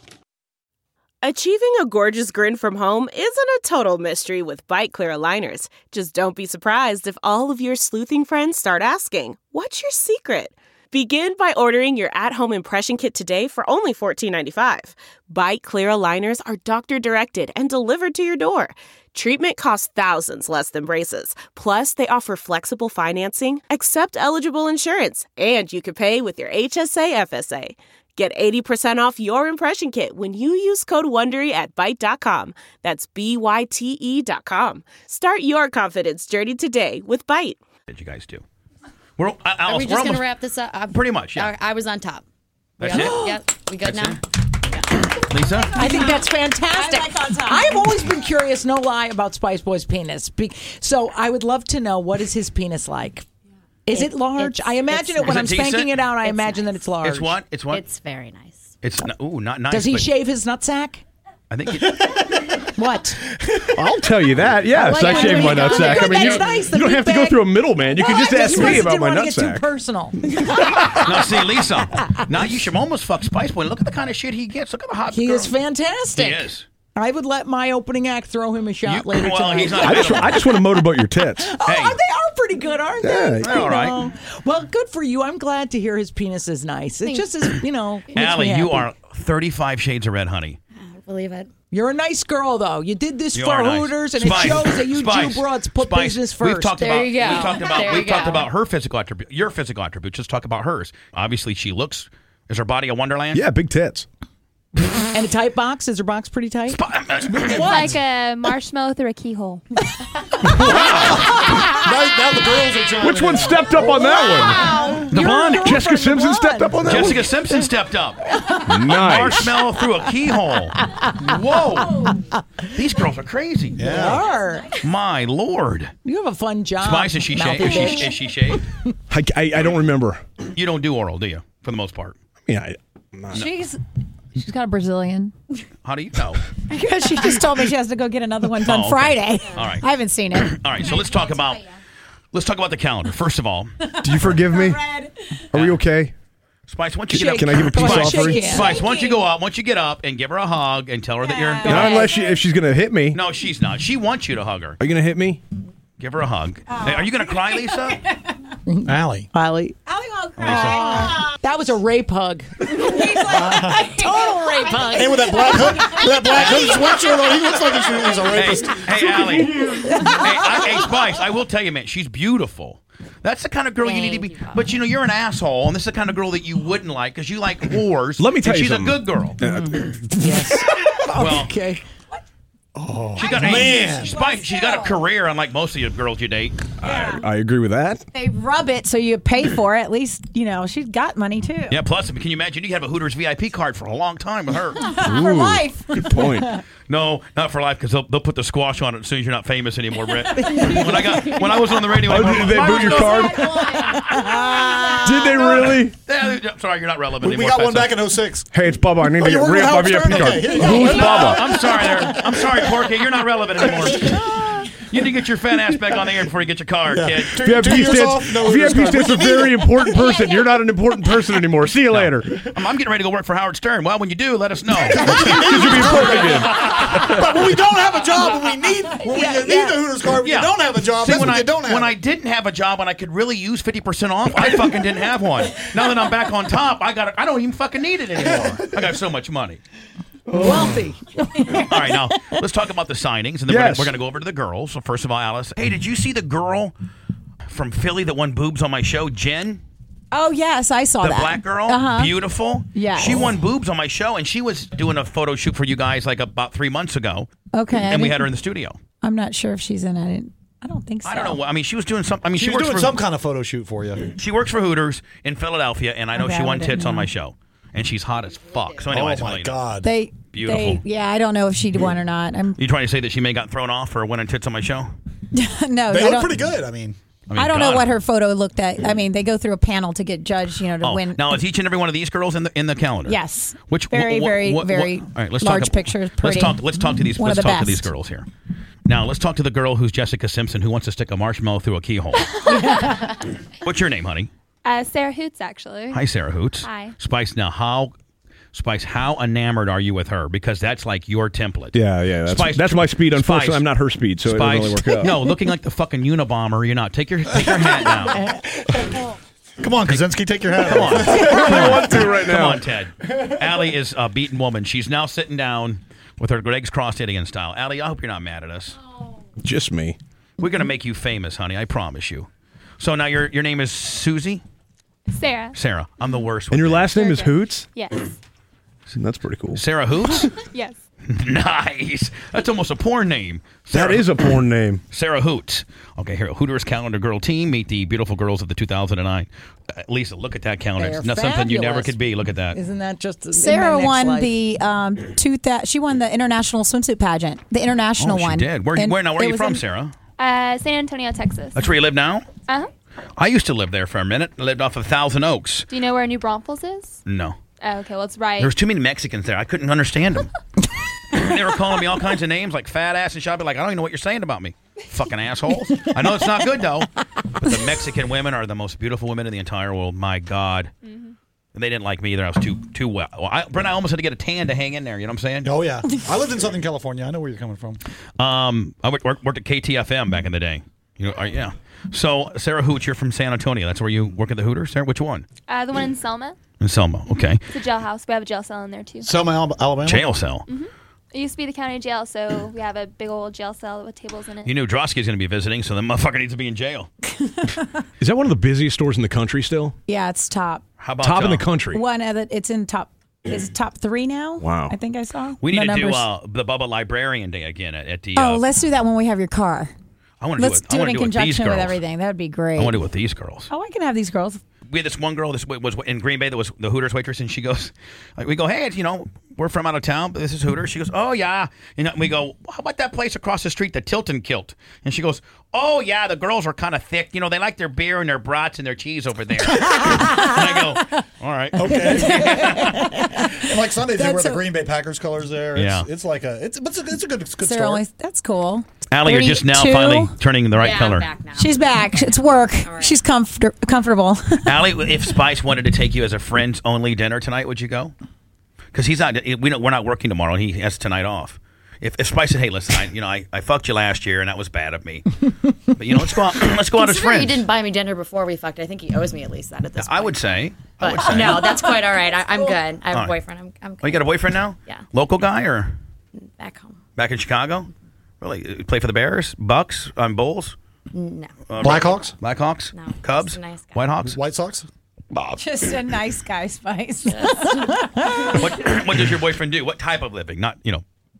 Achieving a gorgeous grin from home isn't a total mystery with Bite Clear aligners. Just don't be surprised if all of your sleuthing friends start asking, "What's your secret?" Begin by ordering your at-home impression kit today for only fourteen ninety-five. Bite Clear aligners are doctor-directed and delivered to your door. Treatment costs thousands less than braces. Plus, they offer flexible financing, accept eligible insurance, and you can pay with your H S A F S A. Get eighty percent off your impression kit when you use code WONDERY at Byte dot com. That's B Y T E dot com. Start your confidence journey today with Byte. What did you guys do? We're, uh, Alice, Are we we're just going almost, to wrap this up? Uh, Pretty much, yeah. I was on top. That's we it? good? Yep. We good That's now? it? Lisa? I think that's fantastic. I've always been curious, no lie, about Spice Boy's penis. Be- So I would love to know, what is his penis like? Is it, It- large? it's- I imagine it's it when nice. I'm Is it spanking decent? it out. I It's imagine nice. that it's large. It's what? It's what? It's very nice. It's n- ooh, not nice. Does he but shave his nutsack? I think it, What? I'll tell you that. Yes, like I when shave you- my nutsack. Good, I mean, you, that's nice, the you don't have to go meat through a bag. middleman. You can Well, just I ask me wasn't- about my didn't want to get nutsack. too personal. now see, Lisa. Now you should almost fuck Spice Boy. Look at the kind of shit he gets. Look at the hot. He girl. is fantastic. He is. I would let my opening act throw him a shot You- later well, tonight. he's not I just, I just want to motorboat your tits. Oh, Hey. they are pretty good, aren't they? Yeah, they're all right. You know. Well, good for you. I'm glad to hear his penis is nice. It just is, you know, makes me Allie, you happy. are thirty-five shades of red, honey. I believe it. You're a nice girl, though. You did this You for are nice. Hooters, and Spice, it shows that you Spice, Jew broads put Spice. business first. We've talked There about. you go. We've talked about. There We've you talked go. about her physical attribute. Your physical attributes. Let's talk about hers. Obviously, she looks. Is her body a wonderland? Yeah, big tits. And a tight box? Is her box pretty tight? It's like a marshmallow through a keyhole. now, now the girls are trying. Which one stepped up on that one? The blonde. Jessica Simpson stepped up on that Jessica Simpson stepped up. one? Nice. Marshmallow through a keyhole. Whoa. These girls are crazy. They are. My Lord. You have a fun job. Spice, is she shaved? mouthy Is she, bitch. is she shaved? I, I, I don't remember. You don't do oral, do you? For the most part. Yeah, I, She's she's kind of Brazilian. How do you know? Because she just told me she has to go get another one done Oh, okay. Friday. All right. I haven't seen it. All right, so let's talk about let's talk about the calendar. First of all, do you forgive me? Are we okay? Spice, once you get up, Can I give a peace Spice, offering? Spice, once you go up, once you get up and give her a hug and tell her that you're. Not unless she, if she's going to hit me. No, she's not. She wants you to hug her. Are you going to hit me? Give her a hug. Hey, are you going to cry, Lisa? Allie. Allie. Allie won't cry. Lisa. That was a rape hug. He's like, Total rape hug. And with that black hood, with that black hood sweatshirt on, he looks like he's, he's a Hey, rapist. hey, Allie. hey, I, hey, Spice, I will tell you, man, she's beautiful. That's the kind of girl you need to be. But you know, you're an asshole, and this is the kind of girl that you wouldn't like because you like whores. Let me tell and you she's something. a good girl. Yes. Well, Okay. she got man. Spice, she's got a career unlike most of you girls you date. I, I agree with that. They rub it so you pay for it. At least, you know, she's got money too. Yeah, plus, can you imagine? You could have a Hooters V I P card for a long time with her. For life. Good point. No, not for life, because they'll, they'll put the squash on it as soon as you're not famous anymore, Brett. when I got when I was on the radio, Oh, I did they boot your card? Did they really? Yeah, I'm sorry, you're not relevant We, we anymore. got one Fatso. back in oh six. Hey, it's Bubba. I need Oh, to you get work re with up my Howard V I P Stern? card. Okay, here you go. Who's No, Bubba? I'm sorry, there. I'm sorry, Porky. You're not relevant anymore. You need to get your fat ass back on the air before you get your card, Yeah. kid. Two, V I P two years stands, off, no V I Hooters P card. stands for What do you very need? important person. You're not an important person anymore. See you later. I'm, I'm getting ready to go work for Howard Stern. Well, when you do, let us know. Because you'll be important again. But when we don't have a job, when we need when we need the Hooters card, when Yeah. you don't have a job, See, that's when when I you don't have when it. I didn't have a job and I could really use fifty percent off, I fucking didn't have one. Now that I'm back on top, I got I don't even fucking need it anymore. I got so much money. Wealthy. All right, now let's talk about the signings, and then Yes. we're going to go over to the girls. So first of all, Alice, hey, did you see the girl from Philly that won boobs on my show, Jen? Oh, yes, I saw The that. black girl, Uh-huh. beautiful. Yes. She won boobs on my show, and she was doing a photo shoot for you guys like about three months ago. Okay. I and we didn't- had her in the studio. I'm not sure if she's in it. I don't think so. I don't know. I mean, she was doing some. I mean, She she, was works doing for some kind of photo shoot for you. She works for Hooters in Philadelphia, and I know Okay, she I won didn't tits on know. my show, and she's hot as fuck. So, anyways, Oh my Helena, God! They, Beautiful. They, yeah, I don't know if she won or not. I'm you trying to say that she may got thrown off for winning tits on my show? no. They I look don't- pretty good. I mean, I, mean, I don't know God. what her photo looked at. I mean, they go through a panel to get judged, you know, to Oh, win. now is each and every one of these girls in the in the calendar? Yes. Which Very, wh- wh- very, wh- wh- very all right, let's large talk, pictures, Let's pretty. talk. Let's talk to these. One of let's the talk to these best. girls here. Now let's talk to the girl who's Jessica Simpson, who wants to stick a marshmallow through a keyhole. What's your name, honey? Uh, Sarah Hoots, actually. Hi, Sarah Hoots. Hi. Spice. Now, how, Spice? How enamored are you with her? Because that's like your template. Yeah, yeah. That's, Spice, that's my speed. Unfortunately, Spice. I'm not her speed, so it Spice. doesn't really work out. No, looking like the fucking Unabomber. You're not. Take your take your hat down. come on, Kaczynski, take your hat Come off. on. I want to right now. Come on, Ted. Allie is a beaten woman. She's now sitting down with her legs crossed Indian style. Allie, I hope you're not mad at us. Just me. We're gonna make you famous, honey. I promise you. So now your your name is Susie? Sarah. Sarah. I'm the worst. And with your names. last name is Very good. Hoots? Yes. That's pretty cool. Sarah Hoots? Yes. Nice. That's almost a porn name. That is a porn name. Sarah Hoots. Okay, here, Hooters calendar girl team. Meet the beautiful girls of the two thousand nine. Uh, Lisa, look at that calendar. They're It's not something you never fabulous. could be. Look at that. Isn't that just in Sarah my next won life? the um, two that she won the international swimsuit pageant. The international Oh, she one. did. Where, And where now? Where are it you was from, in- Sarah? Uh, San Antonio, Texas. That's where you live now? Uh-huh. I used to live there for a minute. I lived off of Thousand Oaks. Do you know where New Braunfels is? No. Oh, okay, well, it's right. There was too many Mexicans there. I couldn't understand them. They were calling me all kinds of names like fat ass and shit. I'd be like, I don't even know what you're saying about me. Fucking assholes. I know it's not good, though. But the Mexican women are the most beautiful women in the entire world. My God. Mm-hmm. And they didn't like me either. I was too too well. well I, Brent, I almost had to get a tan to hang in there. You know what I'm saying? Oh yeah, I lived in Southern California. I know where you're coming from. Um, I worked, worked, worked at K T F M back in the day. You know, uh, yeah. So, Sarah Hoots, you're from San Antonio. That's where you work at the Hooters? Sarah, which one? Uh, the one in Selma. In Selma. Okay. It's a jailhouse. We have a jail cell in there, too. Selma, Al- Alabama. Jail cell. Mm-hmm. It used to be the county jail, so we have a big old jail cell with tables in it. You knew Drosky's going to be visiting, so the motherfucker needs to be in jail. Is that one of the busiest stores in the country still? Yeah, it's top. How about Top in uh, the country. One of the, it's in top. Is top three now? Wow. I think I saw. We need the to do numbers. uh, the Bubba Librarian Day again at, at the. Oh, uh, let's do that when we have your car. I want to do Let's it. do I it wanna in do it with these conjunction with girls. everything. That would be great. I want to do it with these girls. Oh, I can have these girls. We had this one girl. This was in Green Bay. That was the Hooters waitress, and she goes, like, we go, hey, it's, you know, we're from out of town, but this is Hooters. She goes, oh yeah, and we go, how about that place across the street, the Tilton Kilt? And she goes, oh yeah, the girls are kind of thick. You know, they like their beer and their brats and their cheese over there. And I go, all right, Okay. And like Sundays, they That's wear the a- Green Bay Packers colors there. It's, Yeah. it's like a it's it's a, it's a good good Sarah story. always, that's cool. Allie, you're just now thirty-two. finally turning the right yeah, color. I'm back now. She's back. It's work. She's comfort- comfortable. Allie, if Spice wanted to take you as a friends only dinner tonight, would you go? Because he's not. We don't, we're not working tomorrow, and he has tonight off. If, if Spice said, "Hey, listen, I, you know, I, I fucked you last year, and that was bad of me, but you know, let's go out. Let's go out as Considering friends." you didn't buy me dinner before we fucked. I think he owes me at least that at this point. I would say. I But would say. no, that's quite all right. I, I'm good. I have All a right. boyfriend. I'm, I'm good. Oh, you got a boyfriend now? Yeah. Local guy or Back home. back in Chicago? Really? You play for the Bears, Bucks, um, Bulls, No. uh, Blackhawks, Blackhawks, No, Cubs, just a nice guy. Whitehawks. White Sox. Bob. Just a nice guy, Spice. What, what does your boyfriend do? What type of living? Not you know,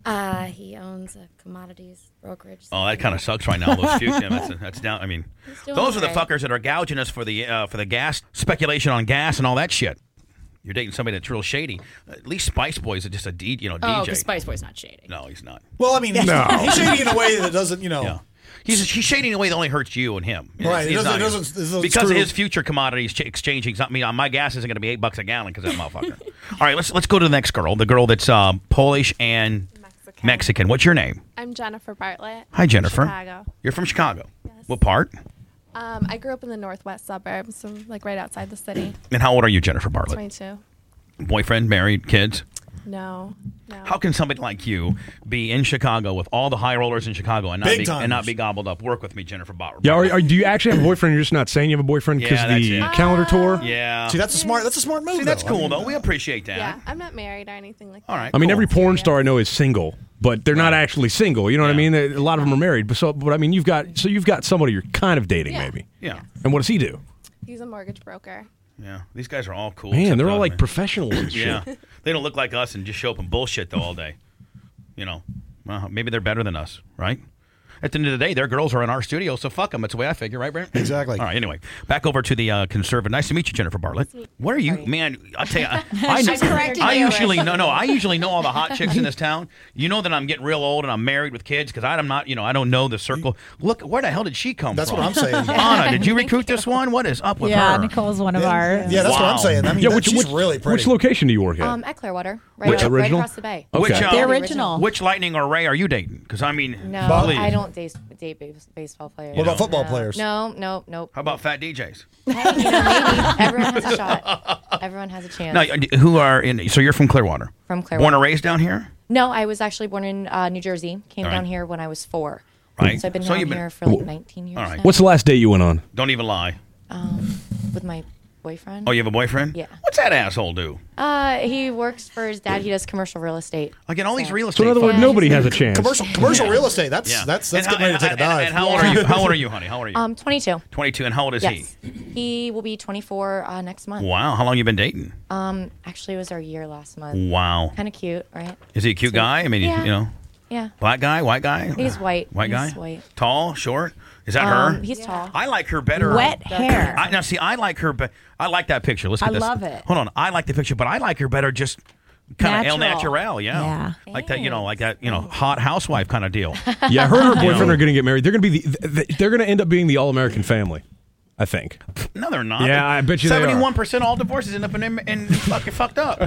Uh, he owns a commodities brokerage. Oh, that kind of sucks right now. Those few, yeah, that's, that's down. I mean, doing those are the all right. fuckers that are gouging us for the uh, for the gas speculation on gas and all that shit. You're dating somebody that's real shady. At least Spice Boy is just a D, you know, Oh, D J. because Spice Boy's not shady. No, he's not. Well, I mean, he's, No. he's shady in a way that doesn't, you know. Yeah. He's he's shading in a way that only hurts you and him. Right, it He's doesn't- not- it doesn't- it doesn't because of screw- his future commodities ch- exchanging. I mean, uh, my gas isn't going to be eight bucks a gallon because of that motherfucker. All right, let's let's go to the next girl. The girl that's um, Polish and Mexican. Mexican. What's your name? I'm Jennifer Bartlett. Hi, Jennifer. Chicago. You're from Chicago. What part? Um, I grew up in the northwest suburbs, so like right outside the city. And how old are you, Jennifer Bartlett? twenty-two. Boyfriend, married, kids? No, no. How can somebody like you be in Chicago with all the high rollers in Chicago and not Big be timers. and not be gobbled up? Work with me, Jennifer Bartlett. Yeah, are, are, do you actually have a boyfriend? You're just not saying you have a boyfriend because Yeah, that's the it. calendar tour? Yeah. See, that's a smart. That's a smart move. See, that's though. I cool, mean, though. We appreciate that. Yeah, I'm not married or anything like that. All right. I mean, cool. every porn star I know is single, but they're not actually single. You know what I Yeah. mean? A lot of them are married, but so, but I mean, you've got so you've got somebody you're kind of dating, Yeah. maybe. Yeah. And what does he do? He's a mortgage broker. Yeah. These guys are all cool. Man, except they're all us, like man. professionals and shit. Yeah. They don't look like us and just show up and bullshit, though, all day. You know, well, maybe they're better than us, right? At the end of the day, their girls are in our studio, so fuck them. That's the way I figure, right, Brent? Exactly. All right, anyway, back over to the uh, conservative. Nice to meet you, Jennifer Bartlett. What are you, man? I tell you, I, I, She's correcting I you. usually no, no. I usually know all the hot chicks in this town. You know that I'm getting real old and I'm married with kids because I'm not, you know, I don't know the circle. Look, where the hell did she come That's from? what I'm saying. Anna, did you recruit this one? What is up with Yeah, her? Nicole's one of ours. Yeah, that's what Wow. I'm saying. I mean, Yeah, that, which, she's which, really pretty. which location do you work at? Um, at Clearwater, right, Which right original? across the bay. Okay. Which, uh, The original. Which Lightning or Ray are you dating? Because I mean, No, please. I don't date, date base, baseball players. What about football No. players? No, no, nope. How about fat D Js? Hey, you know, maybe. Everyone has a shot. Everyone has a chance. No, who are in? So you're from Clearwater. From Born Clearwater. and raised down here, No, I was actually born in uh, New Jersey. Came All down right. here when I was four. right? So I've been So down you've been- here for like nineteen years All right. now. What's the last date you went on? Don't even lie. Um, with my boyfriend. Oh, you have a boyfriend? Yeah. What's that asshole do? Uh, he works for his dad. He does commercial real estate. Again, all these So- real So estate. in other words, Yeah. nobody has a chance. Commercial commercial real estate. That's Yeah. that's that's And getting ready to how- take a and- dive. And how old are you? How old are you, honey? How old are you? Um, twenty-two. twenty-two. And how old is Yes. He will be twenty-four uh, next he? month. Wow. How long you been dating? Um, actually, it was our year last month. Wow. Kind of cute, right? Is he a cute So- guy? I mean, Yeah. you know, Yeah. black guy, white guy. He's white. White guy. He's white. Tall, short. Is that Um, her? he's tall. I like her better. Wet hair. I, now, see, I like her. Be- I like that picture. Let's get I this. love it. Hold on. I like the picture, but I like her better just kind of el Natural. natural. Yeah. Yeah. Like that. You know, like that. You know, hot housewife kind of deal. Yeah, her and her boyfriend know. are going to get married. They're going to be the, th- they're going to end up being the all American family, I think. No, they're not. Yeah, I bet you they are. Seventy-one percent all divorces end up in, in, in fucking fucked up.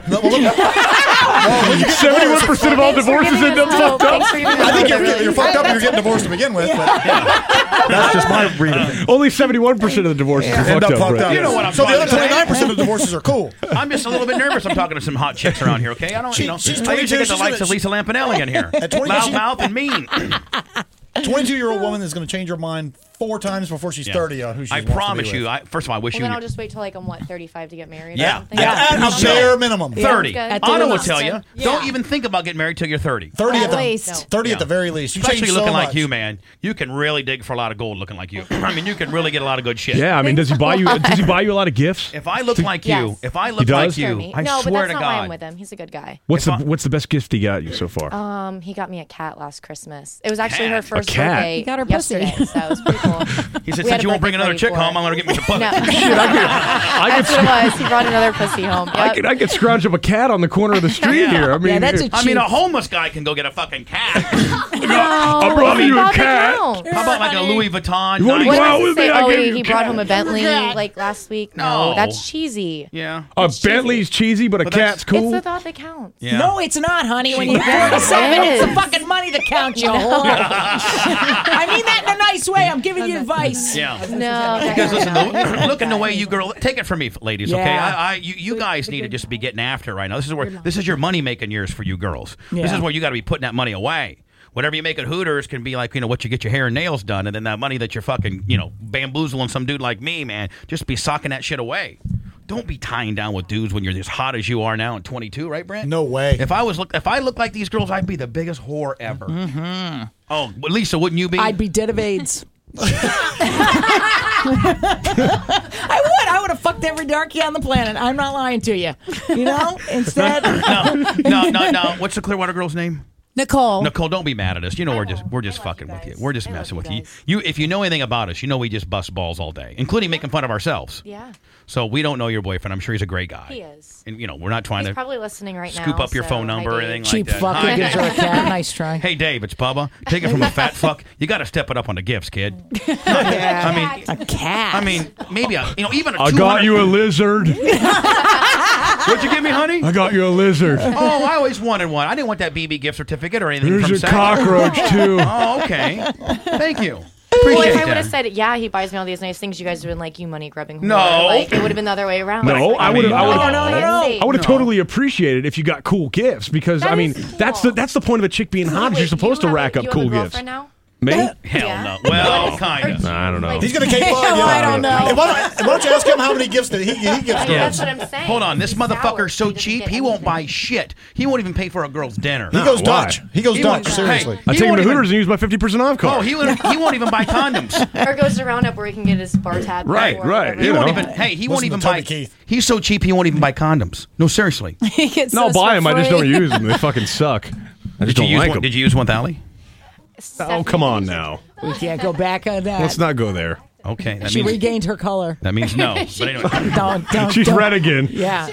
Seventy-one percent of all divorces end up fucked up. I think you're, you're fucked up and you're getting divorced to begin with. But that's just my reading. Only seventy-one percent of the divorces are End fucked up up. fucked Brett. up. You know what I'm so the other talking about. twenty-nine percent of divorces are cool. I'm just a little bit nervous. I'm talking to some hot chicks around here. Okay, I don't. She- you know, she's I usually twenty-two, get the she's likes gonna- of Lisa Lampanelli in here. At twenty-two, she- Loudmouth and mean. A twenty-two-year-old woman is going to change her mind four times before she's Yeah. thirty on who she I wants to be promise with. you. I, first of all, I wish Well, you. then and I'll your- just wait till like I'm what thirty-five to get married. or Yeah. something? Yeah. At a So- bare minimum. thirty. good. Anna At the will least. tell you. Yeah. Don't even think about getting married till you're thirty. thirty at At the least. thirty Yeah. at the very least. You Especially change looking so like much. you, man. You can really dig for a lot of gold looking like you. I mean, you can really get a lot of good shit. Yeah, I mean, does he buy you? Does he buy you a lot of gifts? If I look like you, Yes. if I look does? like For you, me. I no, but swear that's to not why I'm God. with him. He's a good guy. What's If the I- What's the best gift he got you so far? Um, he got me a cat last Christmas. It was actually Cat? her A first cat? birthday. He got her pussy. yesterday, so it was pretty cool. He said, We since had a you won't bring birthday another party chick for home, it. I'm going to get me some pussy. No, I could, that's what it was. He brought another pussy home. I Yep. could, I could scrounge up a cat on the corner of the street Yeah. here. I mean, Yeah, that's a it- I mean, a cheap- homeless guy can go get a fucking cat. I brought he you a bought the cat. count. How about like a Louis Vuitton? You wanna nice- go What out does with it say? me? I Oh, gave he, you he a brought cat. home a Bentley Cat. like last week. No, No. that's cheesy. Yeah. A Bentley's cheesy, but a But that's- cat's cool. It's the thought that counts. Yeah. No, it's not, honey. When She- you're forty-seven, It it's the is. fucking money that counts, you whore. I mean that in a nice way. I'm giving you advice. Yeah. No, Because listen, the, look in the way you girl. Take it from me, ladies. Okay, Yeah. I, I you, you guys need to just be getting after it right now. This is where this is your money making years for you girls. This Yeah. is where you got to be putting that money away. Whatever you make at Hooters can be like, you know, what you get your hair and nails done, and then that money that you're fucking, you know, bamboozling some dude like me, man, just be socking that shit away. Don't be tying down with dudes when you're as hot as you are now at twenty-two, right, Brent? No way. If I was look, if I looked like these girls, I'd be the biggest whore ever. Mm-hmm. Oh, but Lisa, wouldn't you be? I'd be dead of AIDS. I would. I would have fucked every darkie on the planet. I'm not lying to you. You know? Instead, no, no, no, no. What's the Clearwater girl's name? Nicole. Nicole, don't be mad at us. You know we're just we're just fucking with you. We're just messing with you. You, if you know anything about us, you know we just bust balls all day, including making fun of ourselves. Yeah. So we don't know your boyfriend. I'm sure he's a great guy. He is. And you know we're not trying He's to probably listening right now. scoop up your so phone hi, number or Dave. anything Cheap like that. fuck who Hi, gives her a Dave. cat. Nice try. Hey Dave, it's Bubba. Take it from a fat fuck. You got to step it up on the gifts, kid. Yeah. I mean, a cat. I mean, maybe a, you know even a I two got hundred you a lizard. What'd you give me, honey? I got you a lizard. Oh, I always wanted one. I didn't want that B B gift certificate or anything There's from a Saks. cockroach, too. Oh, okay. Thank you. Well, Appreciate if I would have that. said, yeah, he buys me all these nice things, you guys would have been like, you money grubbing. whore. No. Like, it would have been the other way around. No, Like, I would have. I would No, no, no, no. I would have No. totally appreciated if you got cool gifts because That I mean is cool. that's the that's the point of a chick being hot. is You're supposed to You have rack a- up you cool have a gifts. girlfriend now? Me? Hell Yeah. no. Well, kind of. I don't know. He's going to cape on. Well, I don't know. Hey, why, don't, why don't you ask him how many gifts that he, he gives Yeah. girls? That's what I'm saying. Hold on, this He's sour, motherfucker's so he doesn't cheap, get he won't anything. buy shit. He won't even pay for a girl's dinner. He goes why? Dutch. He goes He Dutch, won't- seriously. Hey, I he take him won't to even- Hooters and use my fifty percent off card. Oh, he won't, he won't even buy condoms. Or goes to Roundup where he can get his bar tab. Right, or right, whatever. He You won't know. even. Hey, he Listen won't to even Toby buy. Keith. He's so cheap, he won't even buy condoms. No, seriously. He gets No, I'll those buy for them. I just don't free. use them. They fucking suck. I just Did you don't use like one? them. Did you use one, Thally? Oh, Stephanie, come on you should- now. We can't go back on that. Let's not go there. Okay, that She means regained her color. that means no. But anyway, Don't, don't, She's don't. red again. Yeah.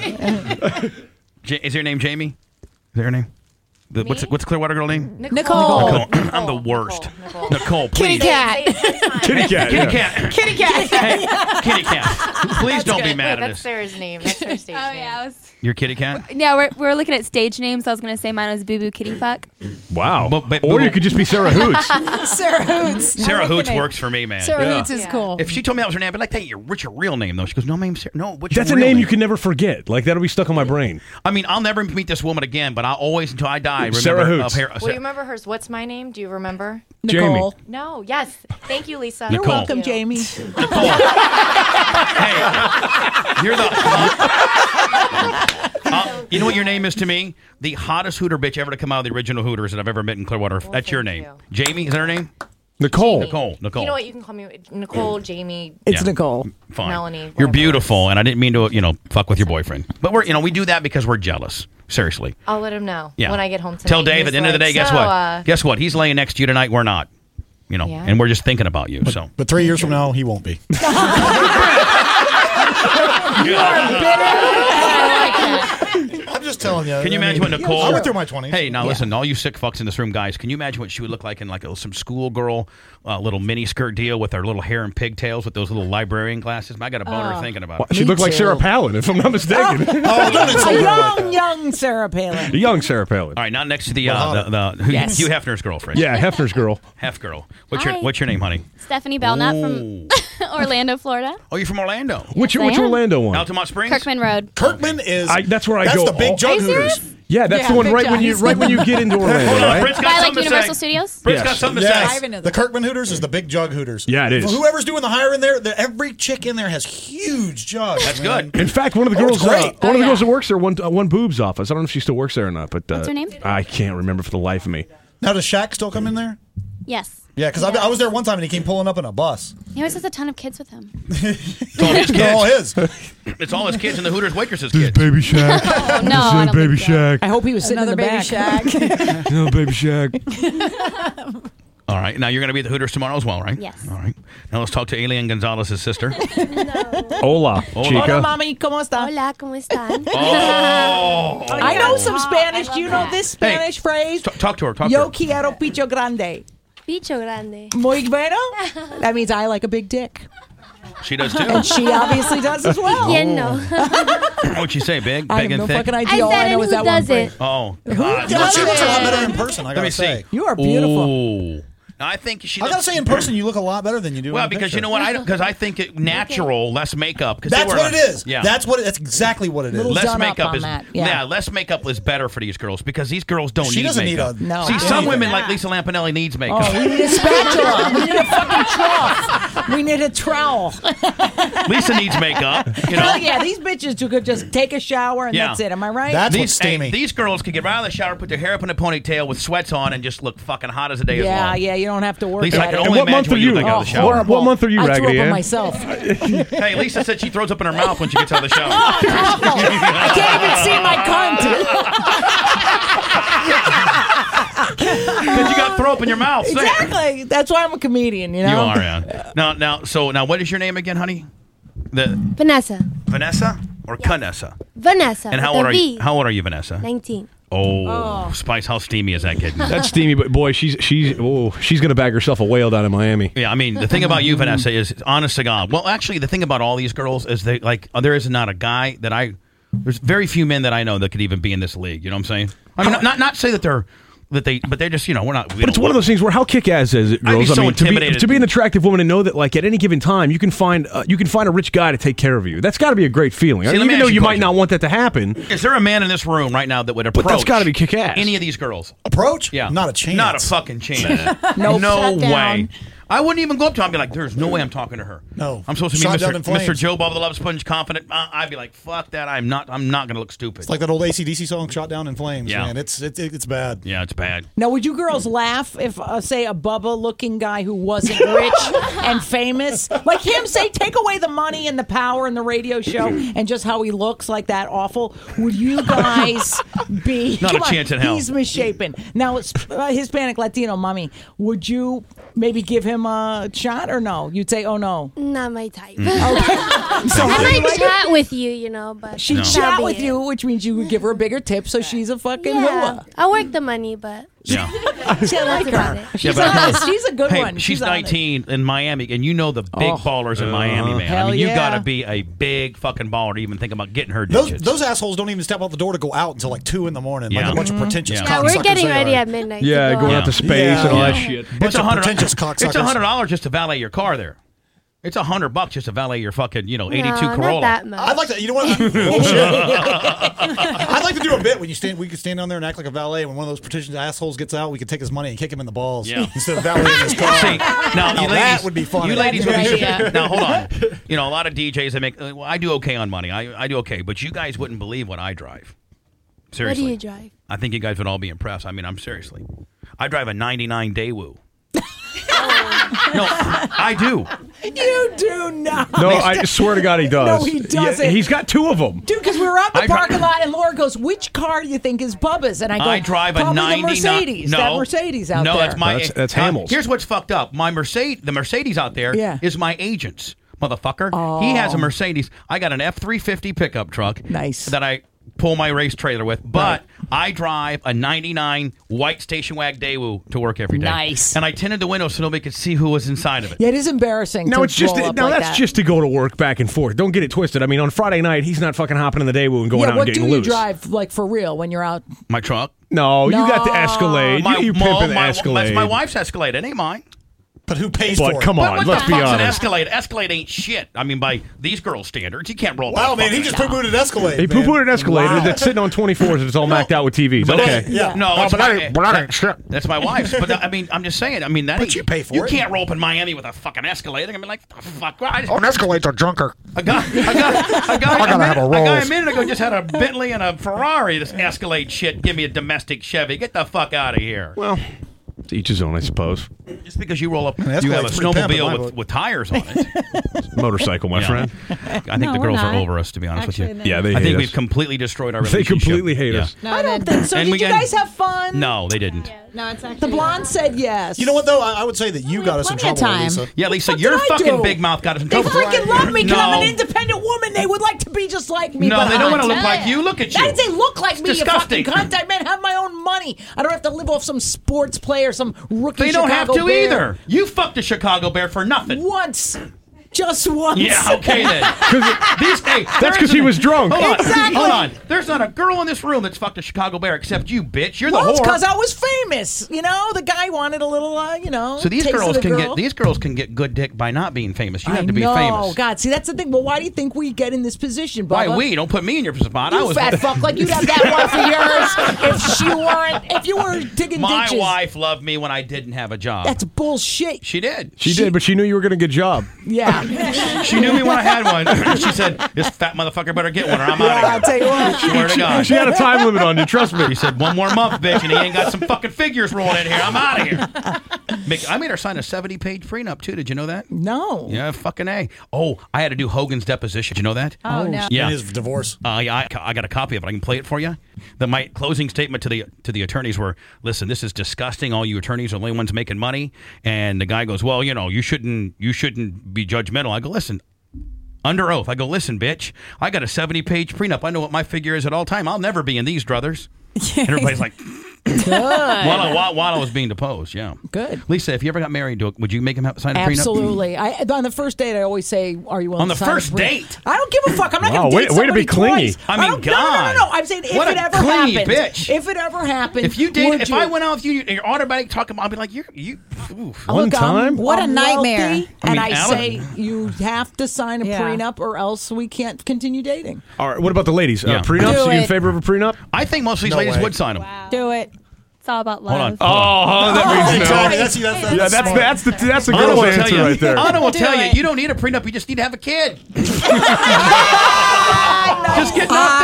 J- is your name Jamie? Is that her name? The, what's Me? what's Clearwater girl name? Nicole. Nicole. I'm the worst. Nicole. Nicole, Kitty please. cat. Say it ten times. Kitty cat. Kitty yeah. cat. Kitty cat. Hey, kitty cat. Please don't be mad Wait, at that's us. Sarah's name. That's her stage Oh name. yeah, I was. Your kitty cat? Yeah, we're we're looking at stage names. So I was gonna say mine was Boo Boo Kitty Fuck. Wow. But- but- or but- you could just be Sarah Hoots. Sarah Hoots. Sarah I like Hoots the name. works for me, man. Sarah Yeah. Hoots is Yeah. cool. If she told me that was her name, I'd be like, hey, your, what's your real name, though? She goes, no, my name's Sarah. No, what's That's a your real name you can never forget. Like that'll be stuck on my brain. I mean, I'll never meet this woman again, but I'll always, until I die, remember Sarah Hoots. of her- Well, you remember hers? What's my name? Do you remember? Jamie. Nicole. No. Yes. Thank you, Lisa. You're You're welcome, Thank you. Jamie. Nicole. Hey, you're the. Uh, you know what your name is to me? The hottest Hooter bitch ever to come out of the original Hooters that I've ever met in Clearwater. Well, That's your thank name. you. Jamie, is that her name? Nicole. Nicole. Nicole. You know what? You can call me Nicole, Jamie. It's Yeah. Nicole. Fine. Melanie, You're whatever. beautiful, and I didn't mean to, you know, fuck with your boyfriend. But we're, you know, we do that because we're jealous. Seriously. I'll let him know Yeah. when I get home tonight. Tell Dave He's at the end of the day, like, guess "So, what? uh, guess what? He's laying next to you tonight. We're not. You know, Yeah. and we're just thinking about you. So. But three years from now, he won't be. I'm just telling you. Can you I imagine mean, what Nicole? I went through my twenties. Hey, now listen, all you sick fucks in this room, guys. Can you imagine what she would look like in like a, some schoolgirl, uh, little mini skirt deal with her little hair and pigtails with those little librarian glasses? I got a boner Oh. thinking about Well, it. she Me looked like too. Sarah Palin, if I'm not mistaken. Oh, don't insult A her like young, that. young Sarah Palin. A young Sarah Palin. All right, now next to the Well, uh, the, the Hugh, Yes. Hugh Hefner's girlfriend. Yeah, Hefner's girl. Hef girl. What's your Hi. What's your name, honey? Stephanie Belknap Ooh. from Orlando, Florida. Oh, you're from Orlando. Which Yes, I which am. Orlando one? Altamont Springs. Kirkman Road. Kirkman is. I- that's where I that's go the big all- jug Are you hooters. serious? Yeah, that's Yeah, the one big right when you John's. right when you get into Orlando, Hold on, right? Prince got By like something to Universal say. Studios. Prince Yes. got something to Yes. say. I even know The that. Kirkman Hooters is the big jug hooters. Yeah, it is. Whoever's doing the hiring there, the- every chick in there has huge jugs. That's man. good. In fact, one of the Oh, girls, it's great. uh, one Oh, of the yeah. girls that works there, one uh, one boobs office. I don't know if she still works there or not, but uh, What's her name? I can't remember for the life of me. Now, does Shaq still come in there? Yes. Yeah, because I, I was there one time and he came pulling up in a bus. He always has a ton of kids with him. It's all his They're all kids. his. It's all his kids and the Hooters waitresses' kids. Baby Shack. Oh, no, I don't Baby think so. Shack. I hope he was sitting Another in the baby back. shack. No, Baby Shack. All right. Now you're going to be at the Hooters tomorrow as well, right? Yes. All right. Now let's talk to Alien Gonzalez's sister. Hola, Hola. Hola, chica. mami, ¿cómo está? Hola, ¿cómo están? Oh. I know some Spanish. Do you know this Hey, Spanish phrase? T- talk to her. Talk Yo to her. quiero picho grande. Bicho grande. Muy bueno? That means I like a big dick. She does too. And she obviously does as well. ¿Quién no? What'd she say? Big, I big have and no thick. fucking I idea. All said, I know and is who that one does phrase. it? Oh, Who God. does She looks a lot it? better in person, I Let gotta me say. see. You are beautiful. Ooh. Now, I think she. I gotta looks- say, in person, you look a lot better than you do. Well, in the because you picture. know what? I don't because I think it natural, less makeup. 'cause they That's wear what it a- is. Yeah. That's what. It, that's exactly what it is. Little less done up makeup on is that, yeah. less makeup is better for these girls because these girls don't She need doesn't need makeup. a- No. See, I some don't women either. like Lisa Lampanelli needs makeup. Oh, we need a spatula. We need a fucking trough. We need a trowel. Lisa needs makeup. You know. Hell yeah, these bitches who could just take a shower and Yeah. that's it. Am I right? That's These, what's steamy. hey, these girls can get right out of the shower, put their hair up in a ponytail with sweats on, and just look fucking hot as the day is yeah, long. yeah. You don't have to work Lisa, I at can it. only what month imagine what are you you? look like out of the shower. What, what month are you, I threw Raggedy up on Ann? myself. Hey, Lisa said she throws up in her mouth when she gets out of the shower. I can't even see my cunt. open your mouth. Say it. Exactly. That's why I'm a comedian. You know. You are, yeah. Now, now, so now, what is your name again, honey? The Vanessa. Vanessa or Vanessa? Vanessa. And how with old a are V. you? How old are you, Vanessa? nineteen. Oh, Oh. Spice, how steamy is that getting? That's steamy, but boy, she's she's oh, she's gonna bag herself a whale down in Miami. Yeah, I mean, the thing about you, Vanessa, is honest to God. Well, actually, the thing about all these girls is they like there is not a guy that I. There's very few men that I know that could even be in this league. You know what I'm saying? I mean, not not, not say that they're that they, but they just you know we're not. We But it's one of those things where how kick-ass is it, I'd be girls? so I mean, to be, intimidated. to be an attractive woman and know that, like, at any given time, you can find uh, you can find a rich guy to take care of you. That's got to be a great feeling. See, I mean, let me even ask though you you a might question. not want that to happen. Is there a man in this room right now that would approach? But that's gotta be kick-ass. Any of these girls? Approach? Yeah, Not a chance. Not a fucking chance. Nope. No Shut down. way. I wouldn't even go up to her. I'd be like, "There's no way I'm talking to her." No. I'm supposed to Shot be down Mister in flames. Mister Joe Bob the Love Sponge, confident. Uh, I'd be like, "Fuck that! I'm not. I'm not going to look stupid." It's like that old A C D C song, "Shot Down in Flames." Yeah. Man, it's it, it's bad. Yeah, it's bad. Now, would you girls laugh if, uh, say, a Bubba-looking guy who wasn't rich and famous, like him, say, take away the money and the power and the radio show and just how he looks like that awful? Would you guys be? Not a Come on, chance in hell. He's misshapen. Now, it's uh, Hispanic Latino mommy. Would you maybe give him a shot or no? You'd say, oh no. Not my type. Okay. So I how do you might like chat with you, you know, but She'd No. chat that'll be with it. you, which means you would give her a bigger tip, so she's a fucking Yeah, hua. I work the money, but Yeah. See, I like That's about her. it. She's, Yeah, but- honest. She's a good hey, one. she's honest. nineteen in Miami, and you know the big Oh. ballers in Miami, man. Hell I mean, you yeah. got to be a big fucking baller to even think about getting her Those digits. those assholes don't even step out the door to go out until like two in the morning. Yeah. Like a bunch Mm-hmm. of pretentious. Yeah. yeah, we're cocksuckers getting they ready are. at midnight. Yeah, to go going out. out to space Yeah. and all that Yeah. shit. Bunch It's a of hundred. pretentious It's cocksuckers. a hundred dollars just to valet your car there. It's a hundred bucks just to valet your fucking, you know, eighty-two No, Corolla. not that much. I'd like to. You know what? Bullshit. I'd like to do a bit when you stand. We could stand down there and act like a valet. When one of those pretentious assholes gets out, we could take his money and kick him in the balls. Yeah. Instead of valeting his car. See, now, Now you that ladies, would be fun. You ladies would That's be. a good idea. Now hold on. You know, a lot of D Js they make. Uh, well, I do okay on money. I I do okay, but you guys wouldn't believe what I drive. What Seriously. do you drive? I think you guys would all be impressed. I mean, I'm seriously. I drive a ninety-nine Daewoo. No, I do. You do not. No, I swear to God, he does. No, he doesn't. Yeah, he's got two of them. Dude, because we were out in the I dri- parking lot and Laura goes, which car do you think is Bubba's? And I go, I drive a probably ninety-nine. the Mercedes. No, that Mercedes out no, there. that's my. That's- that's uh, Hamels. Here's what's fucked up. My Mercedes, the Mercedes out there, Yeah. is my agent's motherfucker. He has a Mercedes. I got an F three fifty pickup truck. Nice. That I pull my race trailer with, but I drive a ninety-nine white station wagon Daewoo to work every day. Nice. And I tinted the window so nobody could see who was inside of it. Yeah, it is embarrassing. No, to it's just roll no. up like That's that. just to go to work back and forth. Don't get it twisted. I mean, on Friday night, he's not fucking hopping in the Daewoo and going Yeah, out what and do getting you loose. drive like for real when you're out? My truck. No, you got the No. Escalade. My, you you well, pimping the my, Escalade. That's my wife's Escalade. It ain't mine. But who pays But for come it? on, But what let's the be fuck's an honest. Escalade? Escalade ain't shit. I mean, by these girls' standards, you can't roll. Wow, that man, he fucking just thing. poo-pooed an Escalade. He man. poo-pooed an Escalator Wow. that's sitting on twenty-fours and it's all macked out with T Vs. But Okay. that- Yeah. No, Oh, it's but my, that ain't- but that ain't shit. That's my wife's. But that- I mean, I'm just saying. I mean, that But ain't- you pay for you it. can't roll up in Miami with a fucking Escalade. I mean, like, the fuck. I just, Oh, an Escalade's a junker. a guy, a guy, a guy, I gotta a, minute, have a a guy a Rolls. minute ago just had a Bentley and a Ferrari. This Escalade shit. Give me a domestic Chevy. Get the fuck out of here. Well, to each his own, I suppose. Just because you roll up, Man, you have a Escalade's pretty pimp in my snowmobile book. with, with tires on it. Motorcycle, my Yeah. friend. I think No, the we're girls are not. over us, to be honest Actually, with no. you. Yeah, they I hate think us. we've completely destroyed our They relationship. completely hate Yeah. us. No, I don't then- think so. And Did we you got- guys have fun? No, they didn't. No, it's actually The blonde said yes. You know what, though? I, I would say that you We got had us in plenty of trouble, time. Lisa. Yeah, Lisa, What your did I fucking do? big mouth got us in They trouble. freaking love me because I'm No. an independent woman. They would like to be just like me. No, but they don't I'm want to look not. like you. Look at you. That is, they look like It's me, disgusting. you fucking cunt. I man, have my own money. I don't have to live off some sports player, some rookie They don't Chicago have to Bear. either. You fucked a Chicago Bear for nothing. Once. Just once. Yeah, okay then. These, hey, That's there 'cause isn't he a- was drunk. Hold on, Exactly. hold on. There's not a girl in this room that's fucked a Chicago Bear except you, bitch. You're the Well, it's whore. because I was famous. You know, the guy wanted a little, uh, you know. So these taste of girls the can girl. get these girls can get good dick by not being famous. You I have to be know. famous. God, see, that's the thing. Well, why do you think we get in this position, Bubba? Why we? Don't put me in your spot. You I was fat fuck, like you'd have that wife of yours if she weren't, if you were digging My ditches. wife loved me when I didn't have a job. That's bullshit. She did. She, did, but she knew you were going to get a job. Yeah. She knew me when I had one. She said, "This fat motherfucker better get one, or I'm out of here." I'll tell you what. Swear to God. She had a time limit on you. Trust me. She said, "One more month, bitch, and he ain't got some fucking figures rolling in here. I'm out of here." Mick, I made her sign a seventy-page prenup too. Did you know that? No. Yeah, fucking A. Oh, I had to do Hogan's deposition. Did you know that? Oh, no. Yeah. And his divorce. Uh, yeah, I, I got a copy of it. I can play it for you. The my closing statement to the to the attorneys were, "Listen, this is disgusting. All you attorneys are the only ones making money." And the guy goes, "Well, you know, you shouldn't you shouldn't be judgmental." I go, "Listen, under oath." I go, "Listen, bitch, I got a seventy-page prenup. I know what my figure is at all time. I'll never be in these druthers." And everybody's like, Good. while, I, while, while I was being deposed, yeah. Good. Lisa, if you ever got married, do- would you make him have, sign a prenup? Absolutely. I, on the first date, I always say, "Are you willing On the to sign a first pre-" date? I don't give a fuck. I'm not Wow, going to way- date way to somebody be clingy. twice. I mean, don't, no, no, no, God. no, no. I'm saying if What it a ever clingy happened. bitch. If it ever happened. If you date, would if you? I went out with you, and you're automatic talking, I'll be like, "You're you." Oof. One Look, I'm- time? What a I'm nightmare. wealthy, I mean, and I Alan- say you have to sign a Yeah. prenup, or else we can't continue dating. All right. What about the ladies? Yeah. Uh, prenups? Do Are you in it. favor of a prenup? I think most of these No ladies way. would sign them. Do it. It's all about Hold on. love. Oh, huh, that means no. Tony, that's, that's, that's, Yeah, that's smart. that's the that's the Anna girl's will tell answer you. right there. Anna will Do tell you, it. you don't need a prenup. You just need to have a kid. Just get knocked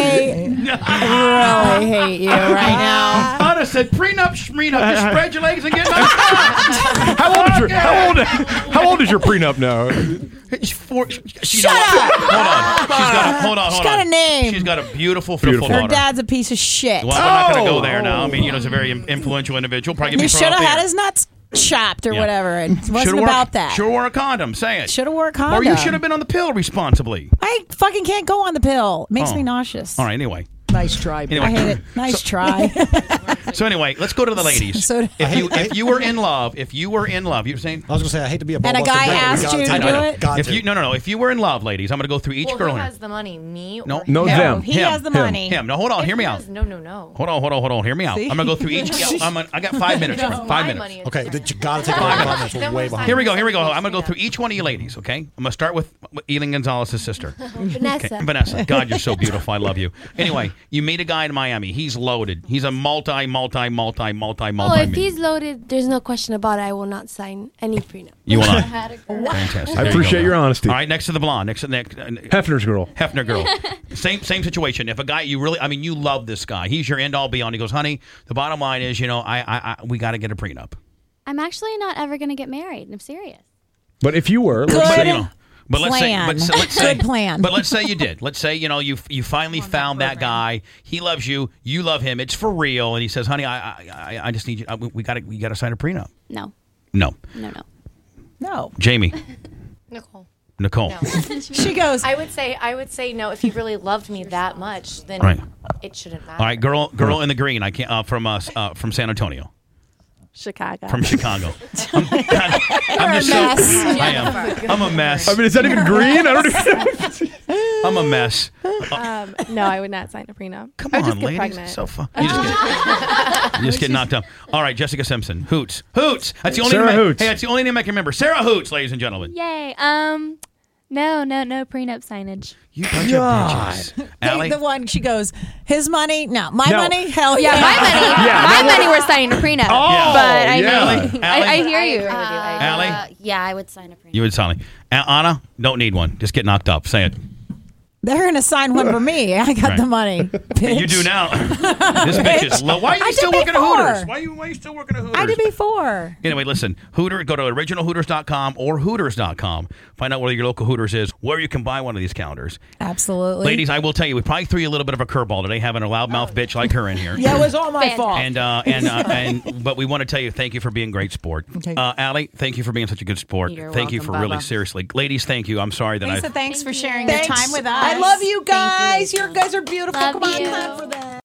I really hate you right now. up. Anna said, "Prenup, schmeenup. Just spread your legs and get knocked up." How old is your how old how old is your prenup now? It's four, she, Shut know what? up. Hold on. She's got a, hold on. Hold She's on. got a name. She's got a beautiful, Beautiful. beautiful Her daughter. dad's a piece of shit. Well, we're not going to Oh. go there now. I mean, you know, he's a very influential individual. Probably He be should thrown have out had there. his nuts chopped or Yeah. whatever. It wasn't Shoulda about wore, that. Should have wore a condom. Say it. Should have wore a condom. Or you should have been on the pill responsibly. I fucking can't go on the pill. It makes Oh. me nauseous. All right. Anyway. Nice try. Anyway. I hate it. Nice try. So anyway, let's go to the ladies. So- if you if you were in love, if you were in love, you were saying. I was going to say, I hate to be a ball And a buster, guy but we asked gotta you to take do it? Got If to. you no no no, if you were in love, ladies, I'm going to go through each Well, girl who here. has the money? Me? No, or No, him. them. He Him. has the Him. money. Him. No, hold on. Hear me out. No, no, no. Hold on, hold on, hold on. Hear me out. See? I'm gonna go through each. Yeah, I'm gonna, I got five minutes. No, Five my minutes. money is Okay, mine. but you got to take a Five five minutes. minutes. We're Then way we're behind. Here we go. Here we go. Prenup. I'm gonna go through each one of you ladies. Okay. I'm gonna start with Elin Gonzalez's sister. Vanessa. Okay, Vanessa. God, you're so beautiful. I love you. Anyway, you meet a guy in Miami. He's loaded. He's a multi, multi, multi, multi, multi. Oh, if he's loaded, there's no question about it. I will not sign any prenup. You will not. Fantastic. I There you appreciate go. your honesty. All right, next to the blonde. Next to the next. Uh, Hefner's girl. Hefner girl. Same same situation. If a guy you really, I mean, you love this guy. He's your end all be all. He goes, "Honey, the bottom line is, you know, I, I, I we got to get a prenup." I'm actually not ever going to get married. I'm serious. But if you were, let's Good. say, You know, but let's say, plan. but s- let's say, Good plan. But let's say you did. Let's say you know you you finally found that guy. He loves you. You love him. It's for real. And he says, "Honey, I I, I- I just need you. I, we got to we got to sign a prenup." No, No, no, no. No. Jamie, Nicole. Nicole. No. She goes, I would say I would say no. If you really loved me that much, then All right. it shouldn't matter. All right, girl, girl in the green. I can't uh, from us uh, from San Antonio. Chicago. From Chicago. I'm, God, I'm just so. I am. I'm a mess. I mean, is that even green? I don't even I'm a mess. Um, no, I would not sign a prenup. Come I would on, just get ladies. pregnant. It's so fun. You just get, you just get knocked up. All right, Jessica Simpson. Hoots. Hoots. That's the only Sarah name I, Hoots. Hey, that's the only name I can remember. Sarah Hoots, ladies and gentlemen. Yay. Um, no, no, no prenup signage. You bunch God. of bitches. Hey, Allie? the one she goes, his money, no, my No. money, hell Yeah, yeah. my money. Yeah, my that was- money. We're signing a prenup. Oh, but I yeah. know. I, I hear you. Uh, Allie? Uh, yeah, I would sign a prenup. You would sign. Uh, Anna, don't need one. Just get knocked up. Say it. They're going to sign one for me. I got Right. the money. Bitch. You do now. This bitch is low. Why are you I did still working before. at Hooters? Why are you, why are you still working at Hooters? I did before. Anyway, listen, Hooter, go to original hooters dot com or hooters dot com. Find out where your local Hooters is, where you can buy one of these calendars. Absolutely. Ladies, I will tell you, we probably threw you a little bit of a curveball today, having a loudmouth bitch like her in here. Yeah, it was all my Fantastic. fault. And uh, and uh, and but we want to tell you, thank you for being great sport. Okay. Uh, Allie, thank you for being such a good sport. You're thank you welcome, for really Bubba. seriously, ladies. Thank you. I'm sorry that Lisa, I. thanks for sharing Thanks. your time with us. I love you Thank you, guys. Lisa. you guys are beautiful. Love Come on, you. clap for them.